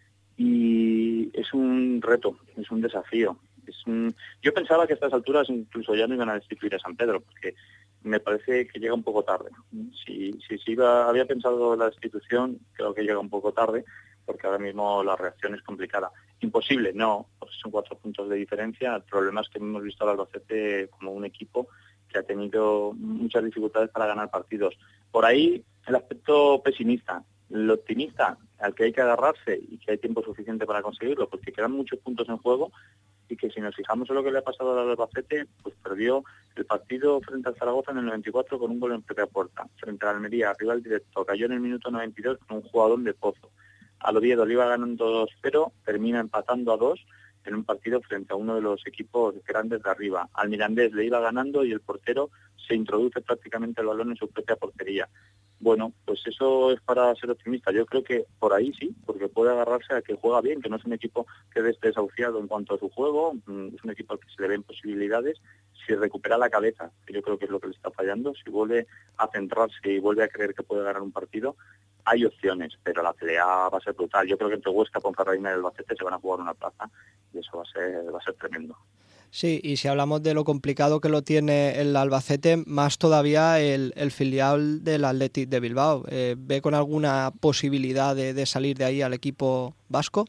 Y es un reto, es un desafío. Es un... Yo pensaba que a estas alturas incluso ya no iban a destituir a San Pedro, porque me parece que llega un poco tarde. Si, si, si iba, había pensado la destitución, creo que llega un poco tarde, porque ahora mismo la reacción es complicada. Imposible, no, porque son cuatro puntos de diferencia. El problema es que hemos visto al Albacete como un equipo que ha tenido muchas dificultades para ganar partidos. Por ahí el aspecto pesimista. El optimista, al que hay que agarrarse y que hay tiempo suficiente para conseguirlo, porque quedan muchos puntos en juego y que si nos fijamos en lo que le ha pasado al Albacete, pues perdió el partido frente al Zaragoza en el noventa y cuatro con un gol en propia puerta. Frente al Almería, rival directo, cayó en el minuto noventa y dos con un jugador de Pozo. Al Oviedo le iba ganando dos cero, termina empatando a dos en un partido frente a uno de los equipos grandes de arriba. Al Mirandés le iba ganando y el portero se introduce prácticamente el balón en su propia portería. Bueno, pues eso es para ser optimista. Yo creo que por ahí sí, porque puede agarrarse a que juega bien, que no es un equipo que esté desahuciado en cuanto a su juego, es un equipo al que se le ven posibilidades. Si recupera la cabeza, que yo creo que es lo que le está fallando, si vuelve a centrarse y vuelve a creer que puede ganar un partido, hay opciones, pero la pelea va a ser brutal. Yo creo que entre Huesca, Ponferradina y el Albacete se van a jugar una plaza y eso va a ser, va a ser tremendo. Sí, y si hablamos de lo complicado que lo tiene el Albacete, más todavía el, el filial del Athletic de Bilbao. Eh, ¿Ve con alguna posibilidad de, de salir de ahí al equipo vasco?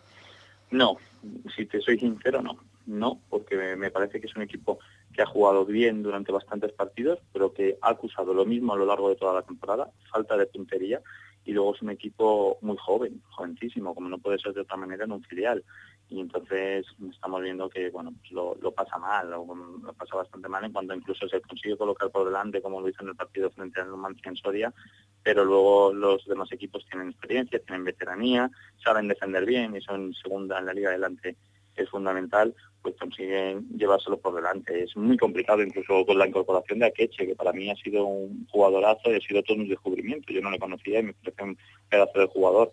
No, si te soy sincero, no. No, porque me parece que es un equipo que ha jugado bien durante bastantes partidos, pero que ha acusado lo mismo a lo largo de toda la temporada, falta de puntería, y luego es un equipo muy joven, jovencísimo, como no puede ser de otra manera en un filial. Y entonces estamos viendo que bueno, pues lo, lo pasa mal, lo, lo pasa bastante mal en cuanto incluso se consigue colocar por delante, como lo hizo en el partido frente al Numancia en Soria, pero luego los demás equipos tienen experiencia, tienen veteranía, saben defender bien y son segunda en la liga adelante, es fundamental, pues consiguen llevárselo por delante. Es muy complicado incluso con la incorporación de Akeche, que para mí ha sido un jugadorazo y ha sido todo un descubrimiento. Yo no le conocía y me parece un pedazo de jugador.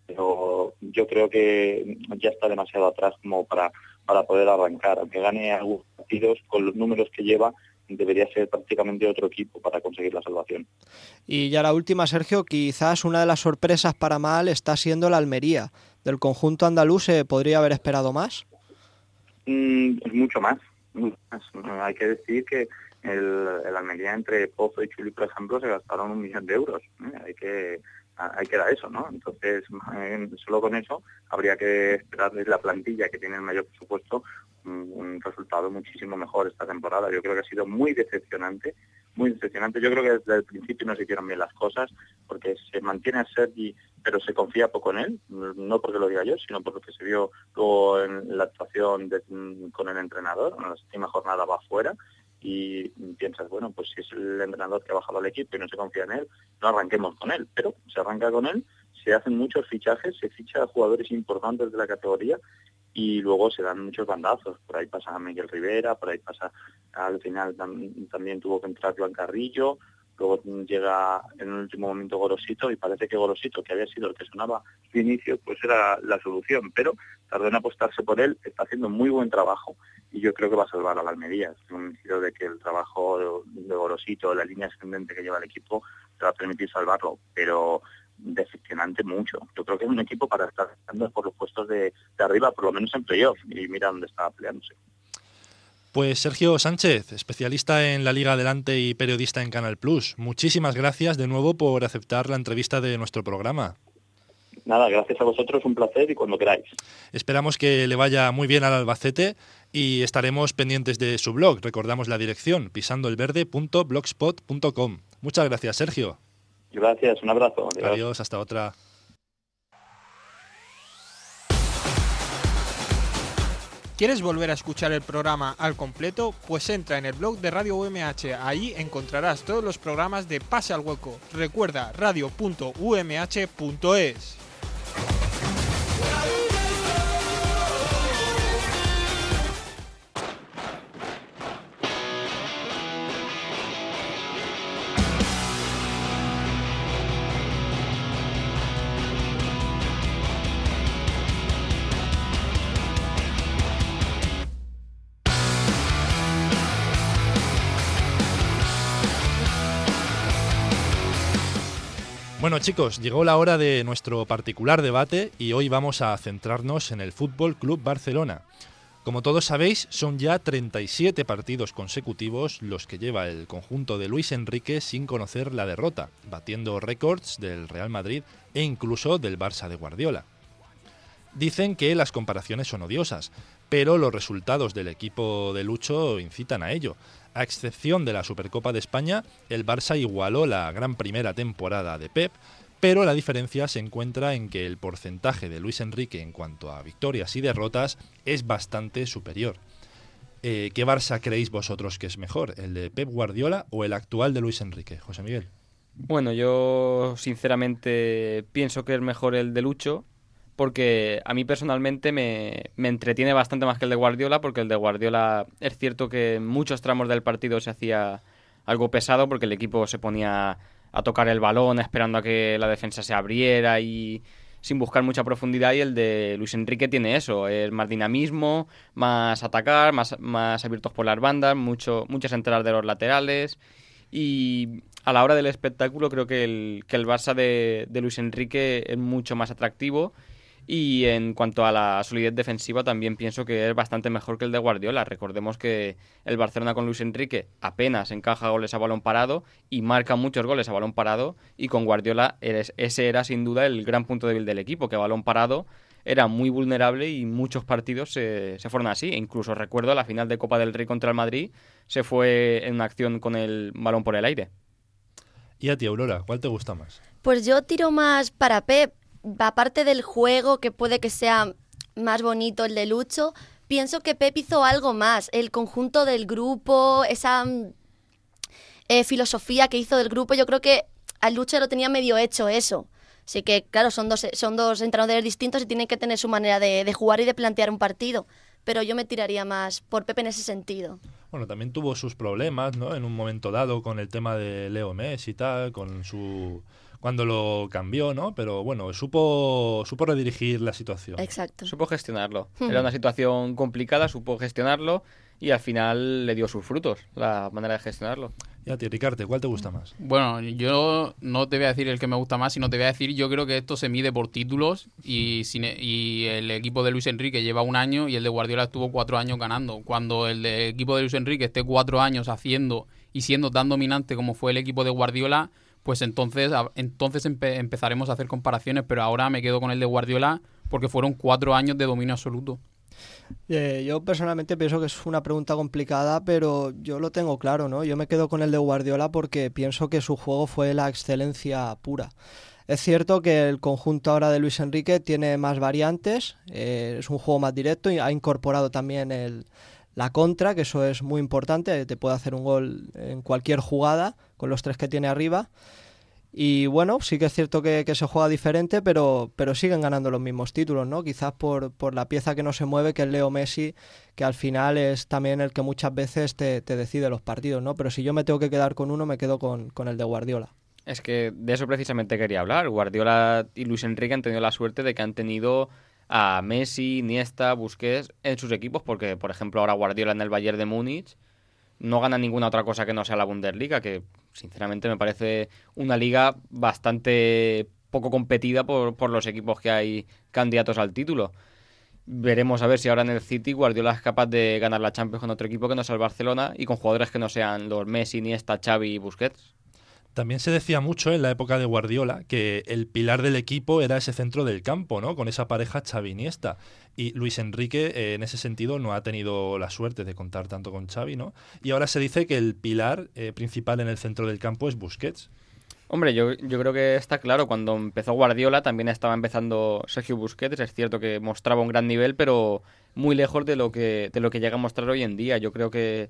pero yo creo que ya está demasiado atrás como para, para poder arrancar. Aunque gane algunos partidos, con los números que lleva, debería ser prácticamente otro equipo para conseguir la salvación. Y ya la última, Sergio, quizás una de las sorpresas para mal está siendo la Almería. ¿Del conjunto andaluz se podría haber esperado más? Mm, mucho más, mucho más. Hay que decir que el, el Almería entre Pozo y Chuli, por ejemplo, se gastaron un millón de euros. ¿eh? Hay que hay que dar eso, ¿no? Entonces, eh, solo con eso habría que esperar desde la plantilla, que tiene el mayor presupuesto, un, un resultado muchísimo mejor esta temporada. Yo creo que ha sido muy decepcionante, muy decepcionante. Yo creo que desde el principio no se hicieron bien las cosas, porque se mantiene a Sergi, pero se confía poco en él, no porque lo diga yo, sino por lo que se vio luego en la actuación de, con el entrenador. En la séptima jornada va fuera, y piensas, bueno, pues si es el entrenador que ha bajado al equipo y no se confía en él, no arranquemos con él, pero se arranca con él, se hacen muchos fichajes, se ficha a jugadores importantes de la categoría y luego se dan muchos bandazos. Por ahí pasa Miguel Rivera, por ahí pasa, al final tam- también tuvo que entrar Joan Carrillo, luego llega en el último momento Gorosito, y parece que Gorosito, que había sido el que sonaba de inicio, pues era la solución, pero tardó en apostarse por él, está haciendo muy buen trabajo y yo creo que va a salvar a la Almería. Estoy convencido de que el trabajo de Gorosito, la línea ascendente que lleva el equipo, te va a permitir salvarlo, pero decepcionante mucho. Yo creo que es un equipo para estar peleando por los puestos de, de arriba, por lo menos en playoff, y mira dónde está peleándose. Pues Sergio Sánchez, especialista en la Liga Adelante y periodista en Canal Plus, muchísimas gracias de nuevo por aceptar la entrevista de nuestro programa. Nada, gracias a vosotros, un placer, y cuando queráis. Esperamos que le vaya muy bien al Albacete y estaremos pendientes de su blog. Recordamos la dirección, pisandoelverde punto blogspot punto com. Muchas gracias, Sergio. Gracias, un abrazo. Adiós, Adiós, hasta otra. ¿Quieres volver a escuchar el programa al completo? Pues entra en el blog de Radio U M H. Ahí encontrarás todos los programas de Pase al Hueco. Recuerda, radio punto u m h punto es. Bueno, chicos, llegó la hora de nuestro particular debate y hoy vamos a centrarnos en el Fútbol Club Barcelona. Como todos sabéis, son ya treinta y siete partidos consecutivos los que lleva el conjunto de Luis Enrique sin conocer la derrota, batiendo récords del Real Madrid e incluso del Barça de Guardiola. Dicen que las comparaciones son odiosas, pero los resultados del equipo de Lucho incitan a ello. A excepción de la Supercopa de España, el Barça igualó la gran primera temporada de Pep, pero la diferencia se encuentra en que el porcentaje de Luis Enrique en cuanto a victorias y derrotas es bastante superior. Eh, ¿Qué Barça creéis vosotros que es mejor, el de Pep Guardiola o el actual de Luis Enrique? José Miguel. Bueno, yo sinceramente pienso que es mejor el de Lucho, porque a mí personalmente me, me entretiene bastante más que el de Guardiola, porque el de Guardiola es cierto que en muchos tramos del partido se hacía algo pesado, porque el equipo se ponía a tocar el balón esperando a que la defensa se abriera y sin buscar mucha profundidad, y el de Luis Enrique tiene eso, es más dinamismo, más atacar, más, más abiertos por las bandas, mucho, muchas entradas de los laterales, y a la hora del espectáculo creo que el, que el Barça de, de Luis Enrique es mucho más atractivo. Y en cuanto a la solidez defensiva también pienso que es bastante mejor que el de Guardiola. Recordemos que el Barcelona con Luis Enrique apenas encaja goles a balón parado y marca muchos goles a balón parado, y con Guardiola ese era sin duda el gran punto débil del equipo, que a balón parado era muy vulnerable y muchos partidos se, se fueron así. E incluso recuerdo la final de Copa del Rey contra el Madrid se fue en una acción con el balón por el aire. ¿Y a ti, Aurora, cuál te gusta más? Pues yo tiro más para Pep. Aparte del juego, que puede que sea más bonito el de Lucho, pienso que Pep hizo algo más. El conjunto del grupo, esa eh, filosofía que hizo del grupo, yo creo que al Lucho lo tenía medio hecho eso. Así que, claro, son dos, son dos entrenadores distintos y tienen que tener su manera de, de jugar y de plantear un partido. Pero yo me tiraría más por Pep en ese sentido. Bueno, también tuvo sus problemas, ¿no? En un momento dado con el tema de Leo Messi y tal, con su cuando lo cambió, ¿no? Pero bueno, supo, supo redirigir la situación. Exacto. Supo gestionarlo. Hmm. Era una situación complicada, supo gestionarlo y al final le dio sus frutos, la manera de gestionarlo. Y a ti, Ricarte, ¿cuál te gusta más? Bueno, yo no te voy a decir el que me gusta más, sino te voy a decir, yo creo que esto se mide por títulos y, sin- y el equipo de Luis Enrique lleva un año y el de Guardiola estuvo cuatro años ganando. Cuando el de- equipo de Luis Enrique esté cuatro años haciendo y siendo tan dominante como fue el equipo de Guardiola, pues entonces, a- entonces empe- empezaremos a hacer comparaciones, pero ahora me quedo con el de Guardiola porque fueron cuatro años de dominio absoluto. Eh, yo personalmente pienso que es una pregunta complicada, pero yo lo tengo claro, ¿no? Yo me quedo con el de Guardiola porque pienso que su juego fue la excelencia pura. Es cierto que el conjunto ahora de Luis Enrique tiene más variantes, eh, es un juego más directo y ha incorporado también el, la contra, que eso es muy importante, te puede hacer un gol en cualquier jugada con los tres que tiene arriba. Y bueno, sí que es cierto que, que se juega diferente, pero, pero siguen ganando los mismos títulos, ¿no? Quizás por, por la pieza que no se mueve, que es Leo Messi, que al final es también el que muchas veces te, te decide los partidos, ¿no? Pero si yo me tengo que quedar con uno, me quedo con, con el de Guardiola. Es que de eso precisamente quería hablar. Guardiola y Luis Enrique han tenido la suerte de que han tenido a Messi, Iniesta, Busquets en sus equipos, porque, por ejemplo, ahora Guardiola en el Bayern de Múnich no gana ninguna otra cosa que no sea la Bundesliga, que sinceramente me parece una liga bastante poco competida por, por los equipos que hay candidatos al título. Veremos a ver si ahora en el City Guardiola es capaz de ganar la Champions con otro equipo que no sea el Barcelona y con jugadores que no sean los Messi, Iniesta, Xavi y Busquets. También se decía mucho en la época de Guardiola que el pilar del equipo era ese centro del campo, ¿no? Con esa pareja Xavi-Iniesta. Y Luis Enrique, eh, en ese sentido, no ha tenido la suerte de contar tanto con Xavi, ¿no? Y ahora se dice que el pilar eh, principal en el centro del campo es Busquets. Hombre, yo, yo creo que está claro. Cuando empezó Guardiola también estaba empezando Sergio Busquets. Es cierto que mostraba un gran nivel, pero muy lejos de lo que, de lo que llega a mostrar hoy en día. Yo creo que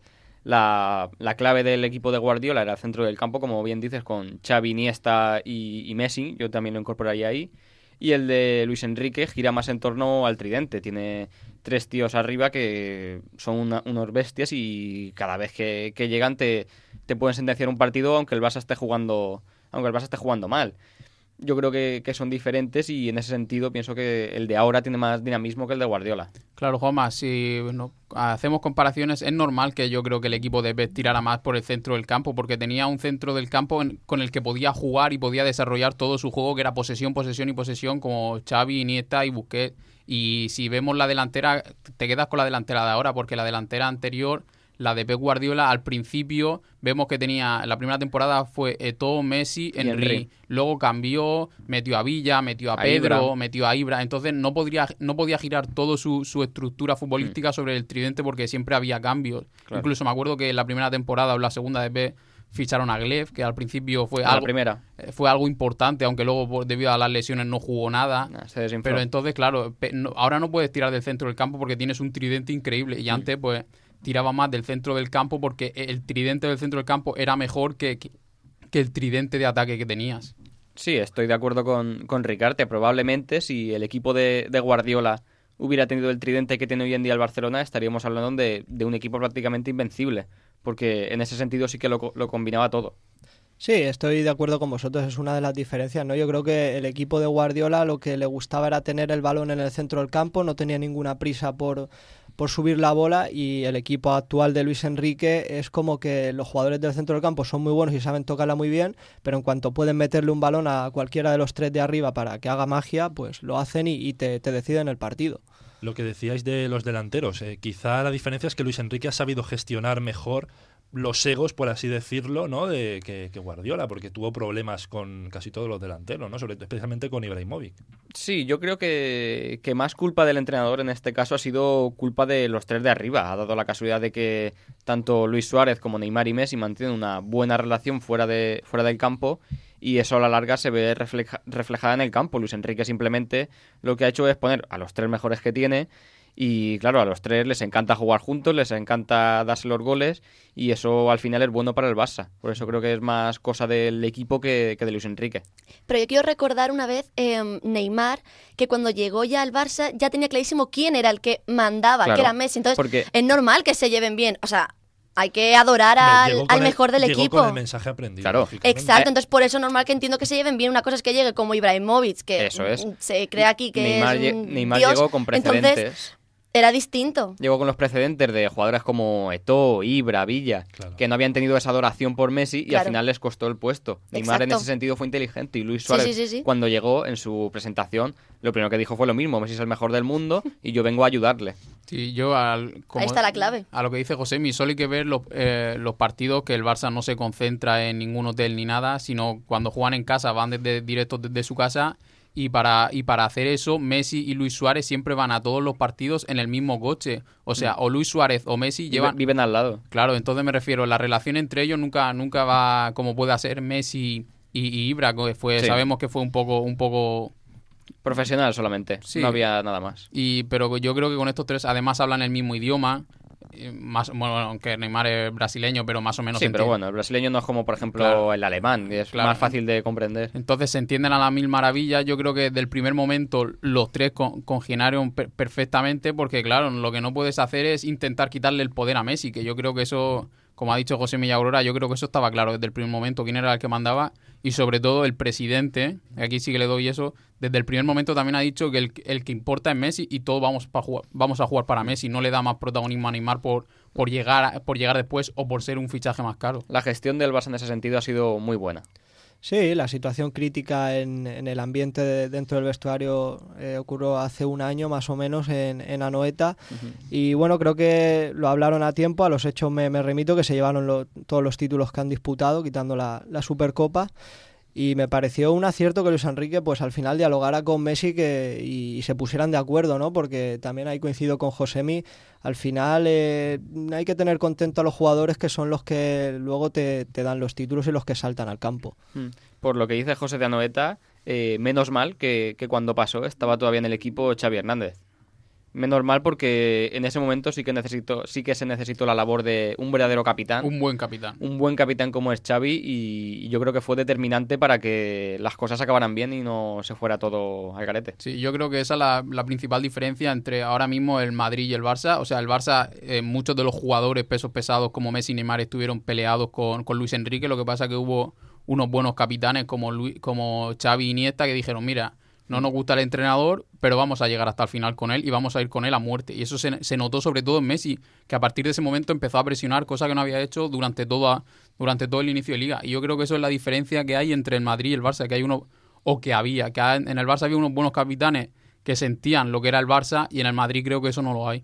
La, la clave del equipo de Guardiola era el centro del campo, como bien dices, con Xavi, Iniesta y, y Messi. Yo también lo incorporaría ahí. Y el de Luis Enrique gira más en torno al tridente. Tiene tres tíos arriba que son una, unos bestias y cada vez que, que llegan te, te pueden sentenciar un partido aunque el Barça esté jugando, aunque el Barça esté jugando mal. Yo creo que, que son diferentes y en ese sentido pienso que el de ahora tiene más dinamismo que el de Guardiola. Claro, Juanma, si no, hacemos comparaciones, es normal que yo creo que el equipo de Pep tirara más por el centro del campo, porque tenía un centro del campo en, con el que podía jugar y podía desarrollar todo su juego, que era posesión, posesión y posesión, como Xavi, Iniesta y Busquets. Y si vemos la delantera, te quedas con la delantera de ahora, porque la delantera anterior, la de Pep Guardiola, al principio vemos que tenía, la primera temporada fue Eto'o, Messi, Henry. Henry. Luego cambió, metió a Villa, metió a, A Pedro, Ibra. metió a Ibra. Entonces no podría, no podía girar todo su, su estructura futbolística mm. sobre el tridente porque siempre había cambios. Claro. Incluso me acuerdo que en la primera temporada o la segunda de Pep ficharon a Gleb, que al principio fue la algo primera. fue algo importante, aunque luego debido a las lesiones no jugó nada. Nah, se desinfló. Pero entonces, claro, no, ahora no puedes tirar del centro del campo porque tienes un tridente increíble. Y mm. antes, pues, tiraba más del centro del campo porque el tridente del centro del campo era mejor que, que, que el tridente de ataque que tenías. Sí, estoy de acuerdo con, con Ricarte. Probablemente si el equipo de, de Guardiola hubiera tenido el tridente que tiene hoy en día el Barcelona, estaríamos hablando de, de un equipo prácticamente invencible, porque en ese sentido sí que lo, lo combinaba todo. Sí, estoy de acuerdo con vosotros, es una de las diferencias, ¿no? Yo creo que el equipo de Guardiola lo que le gustaba era tener el balón en el centro del campo, no tenía ninguna prisa por, por subir la bola, y el equipo actual de Luis Enrique es como que los jugadores del centro del campo son muy buenos y saben tocarla muy bien, pero en cuanto pueden meterle un balón a cualquiera de los tres de arriba para que haga magia, pues lo hacen y, y te, te deciden el partido. Lo que decíais de los delanteros, eh, quizá la diferencia es que Luis Enrique ha sabido gestionar mejor los egos, por así decirlo, ¿no? de que, que Guardiola, porque tuvo problemas con casi todos los delanteros, ¿no? Sobre, especialmente con Ibrahimovic. Sí, yo creo que, que más culpa del entrenador en este caso ha sido culpa de los tres de arriba. Ha dado la casualidad de que tanto Luis Suárez como Neymar y Messi mantienen una buena relación fuera, de, fuera del campo, y eso a la larga se ve refleja, reflejada en el campo. Luis Enrique simplemente lo que ha hecho es poner a los tres mejores que tiene. Y claro, a los tres les encanta jugar juntos, les encanta darse los goles, y eso al final es bueno para el Barça. Por eso creo que es más cosa del equipo que, que de Luis Enrique. Pero yo quiero recordar una vez eh, Neymar, que cuando llegó ya al Barça ya tenía clarísimo quién era el que mandaba, claro, que era Messi. Entonces porque... es normal que se lleven bien. O sea, hay que adorar al, Llegó al con el- mejor del llegó equipo. con el mensaje aprendido. Claro. lógicamente. Exacto, entonces por eso normal que entiendo que se lleven bien. Una cosa es que llegue como Ibrahimovic, que Eso es. mm, se cree aquí que Neymar, es lle- un Neymar dios, llegó con precedentes. entonces era distinto. Llegó con los precedentes de jugadores como Eto'o, Ibra, Villa, que no habían tenido esa adoración por Messi y Claro. al final les costó el puesto. Neymar en Exacto. ese sentido fue inteligente y Luis Sí, Suárez, sí, sí, sí. cuando llegó en su presentación, lo primero que dijo fue lo mismo: Messi es el mejor del mundo y yo vengo a ayudarle. Sí, yo al, como- Ahí está la clave. A lo que dice José, mi solo hay que ver los, eh, los partidos que el Barça no se concentra en ningún hotel ni nada, sino cuando juegan en casa van desde directos desde su casa. Y para, y para hacer eso, Messi y Luis Suárez siempre van a todos los partidos en el mismo coche. O sea, Mm. o Luis Suárez o Messi Vive- llevan... viven al lado. Claro, entonces me refiero, la relación entre ellos nunca nunca va como puede hacer Messi y, y Ibra, que fue, Sí. sabemos que fue un poco un poco Profesional solamente, Sí. no había nada más. y pero yo creo que con estos tres además hablan el mismo idioma, eh, más bueno, aunque Neymar es brasileño, pero más o menos Sí, se pero entiende. bueno, el brasileño no es como, por ejemplo, Claro. el alemán, que es Claro. más fácil de comprender. Entonces se entienden a la mil maravillas. Yo creo que desde el primer momento los tres con- congeniaron per- perfectamente, porque claro, lo que no puedes hacer es intentar quitarle el poder a Messi, que yo creo que eso, como ha dicho José Milla Aurora, yo creo que eso estaba claro desde el primer momento, quién era el que mandaba, y sobre todo el presidente, aquí sí que le doy eso, desde el primer momento también ha dicho que el, el que importa es Messi y todos vamos, pa jugar, vamos a jugar para Messi, no le da más protagonismo a Neymar por, por, llegar, a- por llegar después o por ser un fichaje más caro. La gestión del Barça en ese sentido ha sido muy buena. Sí, la situación crítica en, en el ambiente de- dentro del vestuario eh, ocurrió hace un año más o menos en, en Anoeta. Y bueno, creo que lo hablaron a tiempo. A los hechos me, me remito, que se llevaron lo- todos los títulos que han disputado, quitando la, la Supercopa. Y me pareció un acierto que Luis Enrique pues al final dialogara con Messi que, y, y se pusieran de acuerdo, ¿no? Porque también ahí coincido con Josemi. Al final eh, hay que tener contento a los jugadores, que son los que luego te, te dan los títulos y los que saltan al campo. Mm. Por lo que dice José de Anoeta, eh, menos mal que, que cuando pasó estaba todavía en el equipo Xavi Hernández. Menos mal porque en ese momento sí que necesito, sí que se necesitó la labor de un verdadero capitán. Un buen capitán. Un buen capitán como es Xavi, y yo creo que fue determinante para que las cosas acabaran bien y no se fuera todo al garete. Sí, yo creo que esa es la, la principal diferencia entre ahora mismo el Madrid y el Barça. O sea, el Barça, eh, muchos de los jugadores pesos pesados como Messi y Neymar estuvieron peleados con, con Luis Enrique. Lo que pasa es que hubo unos buenos capitanes como, Luis, como Xavi y Iniesta que dijeron, mira, no nos gusta el entrenador, pero vamos a llegar hasta el final con él y vamos a ir con él a muerte. Y eso se, se notó sobre todo en Messi, que a partir de ese momento empezó a presionar, cosa que no había hecho durante toda durante todo el inicio de liga. Y yo creo que eso es la diferencia que hay entre el Madrid y el Barça, que hay uno, o que había, que en el Barça había unos buenos capitanes que sentían lo que era el Barça, y en el Madrid creo que eso no lo hay.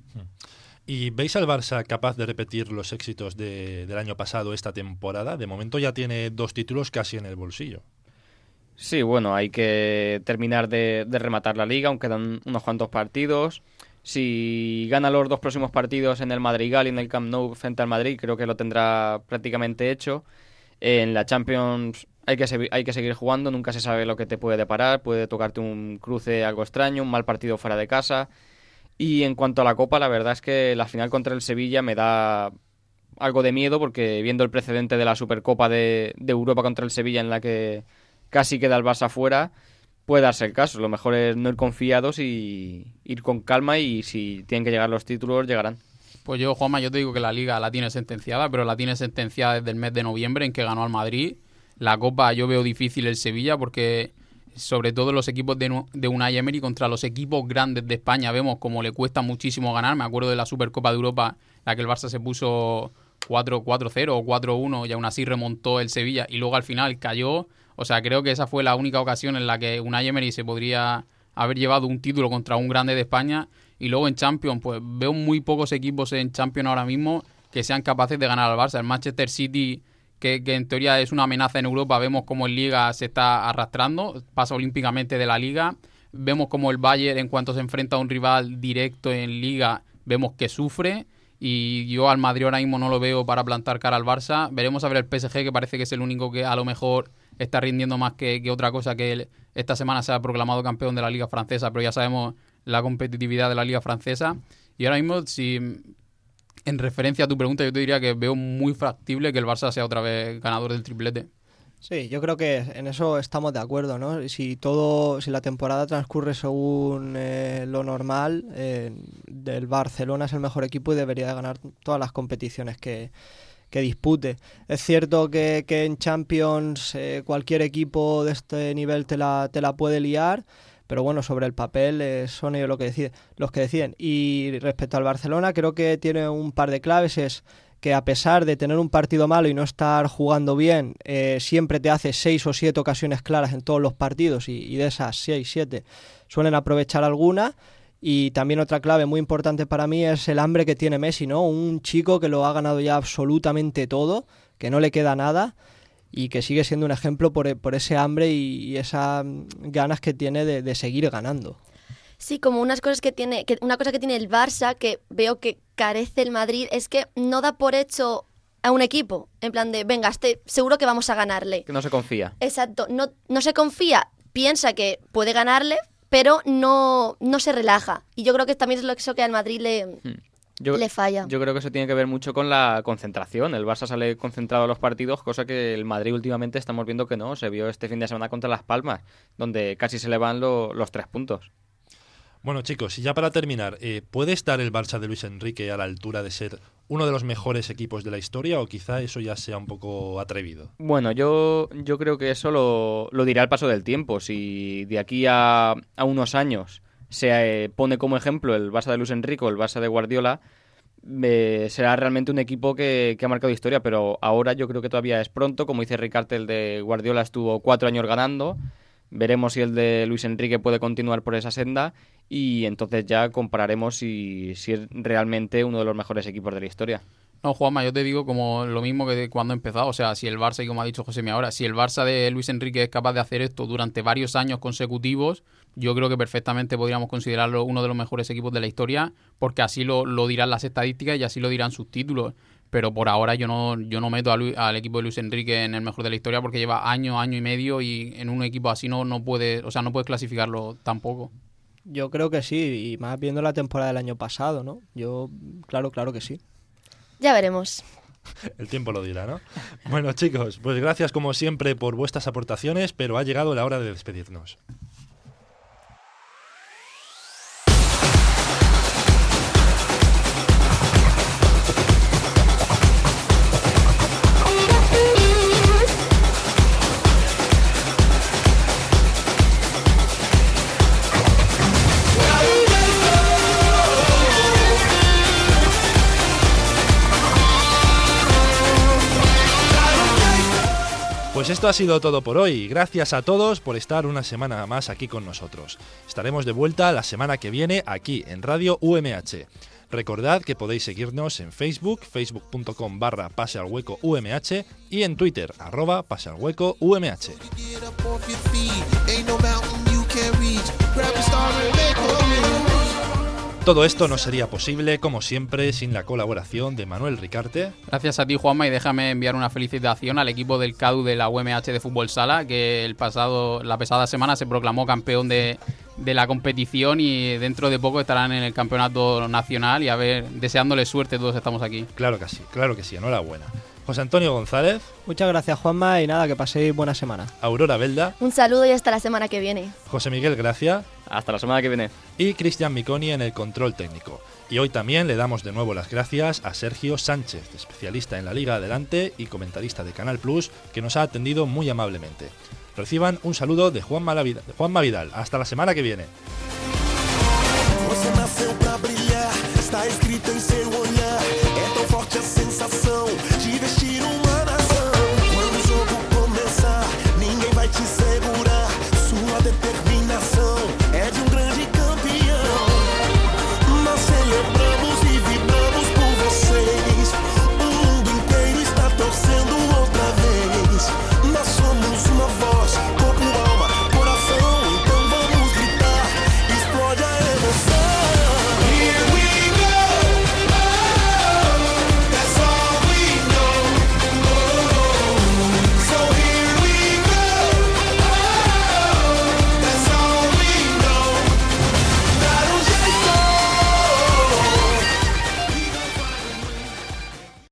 ¿Y veis al Barça capaz de repetir los éxitos de, del año pasado esta temporada? De momento ya tiene dos títulos casi en el bolsillo. Sí, bueno, hay que terminar de, de rematar la liga, aunque quedan unos cuantos partidos. Si gana los dos próximos partidos en el Madrigal y en el Camp Nou frente al Madrid, creo que lo tendrá prácticamente hecho. En la Champions hay que, se- hay que seguir jugando, nunca se sabe lo que te puede deparar, puede tocarte un cruce algo extraño, un mal partido fuera de casa. Y en cuanto a la Copa, la verdad es que la final contra el Sevilla me da algo de miedo, porque viendo el precedente de la Supercopa de, de Europa contra el Sevilla, en la que casi queda el Barça fuera, puede darse el caso. Lo mejor es no ir confiados y ir con calma, y si tienen que llegar los títulos, llegarán. Pues yo, Juanma, yo te digo que la Liga la tiene sentenciada, pero la tiene sentenciada desde el mes de noviembre, en que ganó al Madrid. La Copa yo veo difícil el Sevilla, porque sobre todo los equipos de, Nu- de Unai Emery contra los equipos grandes de España vemos como le cuesta muchísimo ganar. Me acuerdo de la Supercopa de Europa, en la que el Barça se puso cuatro cero o cuatro uno y aún así remontó el Sevilla y luego al final cayó. O sea, creo que esa fue la única ocasión en la que Unai Emery se podría haber llevado un título contra un grande de España. Y luego en Champions, pues veo muy pocos equipos en Champions ahora mismo que sean capaces de ganar al Barça. El Manchester City, que, que en teoría es una amenaza en Europa, vemos como en Liga se está arrastrando, pasa olímpicamente de la Liga. Vemos como el Bayern, en cuanto se enfrenta a un rival directo en Liga, vemos que sufre. Y yo al Madrid ahora mismo no lo veo para plantar cara al Barça. Veremos a ver el P S G, que parece que es el único que a lo mejor está rindiendo más que, que otra cosa, que él, esta semana se ha proclamado campeón de la Liga Francesa, pero ya sabemos la competitividad de la Liga Francesa. Y ahora mismo, si en referencia a tu pregunta, yo te diría que veo muy factible que el Barça sea otra vez ganador del triplete. Sí, yo creo que en eso estamos de acuerdo, ¿no? Si todo, si la temporada transcurre según eh, lo normal, eh, el Barcelona es el mejor equipo y debería de ganar todas las competiciones que, que dispute. Es cierto que, que en Champions eh, cualquier equipo de este nivel te la, te la puede liar, pero bueno, sobre el papel eh, son ellos lo que deciden, los que deciden. Y respecto al Barcelona, creo que tiene un par de claves, es que a pesar de tener un partido malo y no estar jugando bien, eh, siempre te hace seis o siete ocasiones claras en todos los partidos y, y de esas seis, siete suelen aprovechar alguna. Y también otra clave muy importante para mí es el hambre que tiene Messi, ¿no? Un chico que lo ha ganado ya absolutamente todo, que no le queda nada y que sigue siendo un ejemplo por, por ese hambre y, y esas ganas que tiene de, de seguir ganando. Sí, como unas cosas que tiene, que una cosa que tiene el Barça que veo que carece el Madrid es que no da por hecho a un equipo, en plan de, venga, este, seguro que vamos a ganarle. Que no se confía. Exacto, no, no se confía, piensa que puede ganarle, pero no, no se relaja. Y yo creo que también es lo eso que al Madrid le, hmm. yo, le falla. Yo creo que eso tiene que ver mucho con la concentración. El Barça sale concentrado a los partidos, cosa que el Madrid últimamente estamos viendo que no. Se vio este fin de semana contra Las Palmas, donde casi se le van lo, los tres puntos. Bueno, chicos, y ya para terminar, eh, ¿puede estar el Barça de Luis Enrique a la altura de ser uno de los mejores equipos de la historia o quizá eso ya sea un poco atrevido? Bueno, yo, yo creo que eso lo, lo dirá el paso del tiempo. Si de aquí a, a unos años se eh, pone como ejemplo el Barça de Luis Enrique o el Barça de Guardiola, eh, será realmente un equipo que, que ha marcado historia, pero ahora yo creo que todavía es pronto. Como dice Ricarte, el de Guardiola estuvo cuatro años ganando. Veremos si el de Luis Enrique puede continuar por esa senda y entonces ya compararemos si, si es realmente uno de los mejores equipos de la historia. No, Juanma, yo te digo como lo mismo que cuando he empezado. O sea, si el Barça, y como ha dicho Josemi ahora, si el Barça de Luis Enrique es capaz de hacer esto durante varios años consecutivos, yo creo que perfectamente podríamos considerarlo uno de los mejores equipos de la historia, porque así lo, lo dirán las estadísticas y así lo dirán sus títulos. Pero por ahora yo no yo no meto a Luis, al equipo de Luis Enrique en el mejor de la historia porque lleva año, año y medio y en un equipo así no, no puede, o sea, no puedes clasificarlo tampoco. Yo creo que sí, y más viendo la temporada del año pasado, ¿no? Yo, claro, claro que sí. Ya veremos. El tiempo lo dirá, ¿no? Bueno, chicos, pues gracias como siempre por vuestras aportaciones, pero ha llegado la hora de despedirnos. Pues esto ha sido todo por hoy. Gracias a todos por estar una semana más aquí con nosotros. Estaremos de vuelta la semana que viene aquí en Radio U M H. Recordad que podéis seguirnos en Facebook, facebook.com barra pase al hueco UMH y en Twitter, arroba pase al hueco UMH. Todo esto no sería posible, como siempre, sin la colaboración de Manuel Ricarte. Gracias a ti, Juanma, y déjame enviar una felicitación al equipo del C A D U de la U M H de Fútbol Sala, que el pasado, la pasada semana se proclamó campeón de, de la competición y dentro de poco estarán en el campeonato nacional y a ver, deseándole suerte, todos estamos aquí. Claro que sí, claro que sí, enhorabuena. José Antonio González. Muchas gracias, Juanma, y nada, que paséis buena semana. Aurora Belda. Un saludo y hasta la semana que viene. José Miguel Gracia. Hasta la semana que viene. Y Cristian Miconi en el control técnico. Y hoy también le damos de nuevo las gracias a Sergio Sánchez, especialista en la Liga Adelante y comentarista de Canal Plus, que nos ha atendido muy amablemente. Reciban un saludo de Juanma Vidal. Juanma Vidal. Hasta la semana que viene. Você nasceu pra brilhar, está escrito em seu olhar.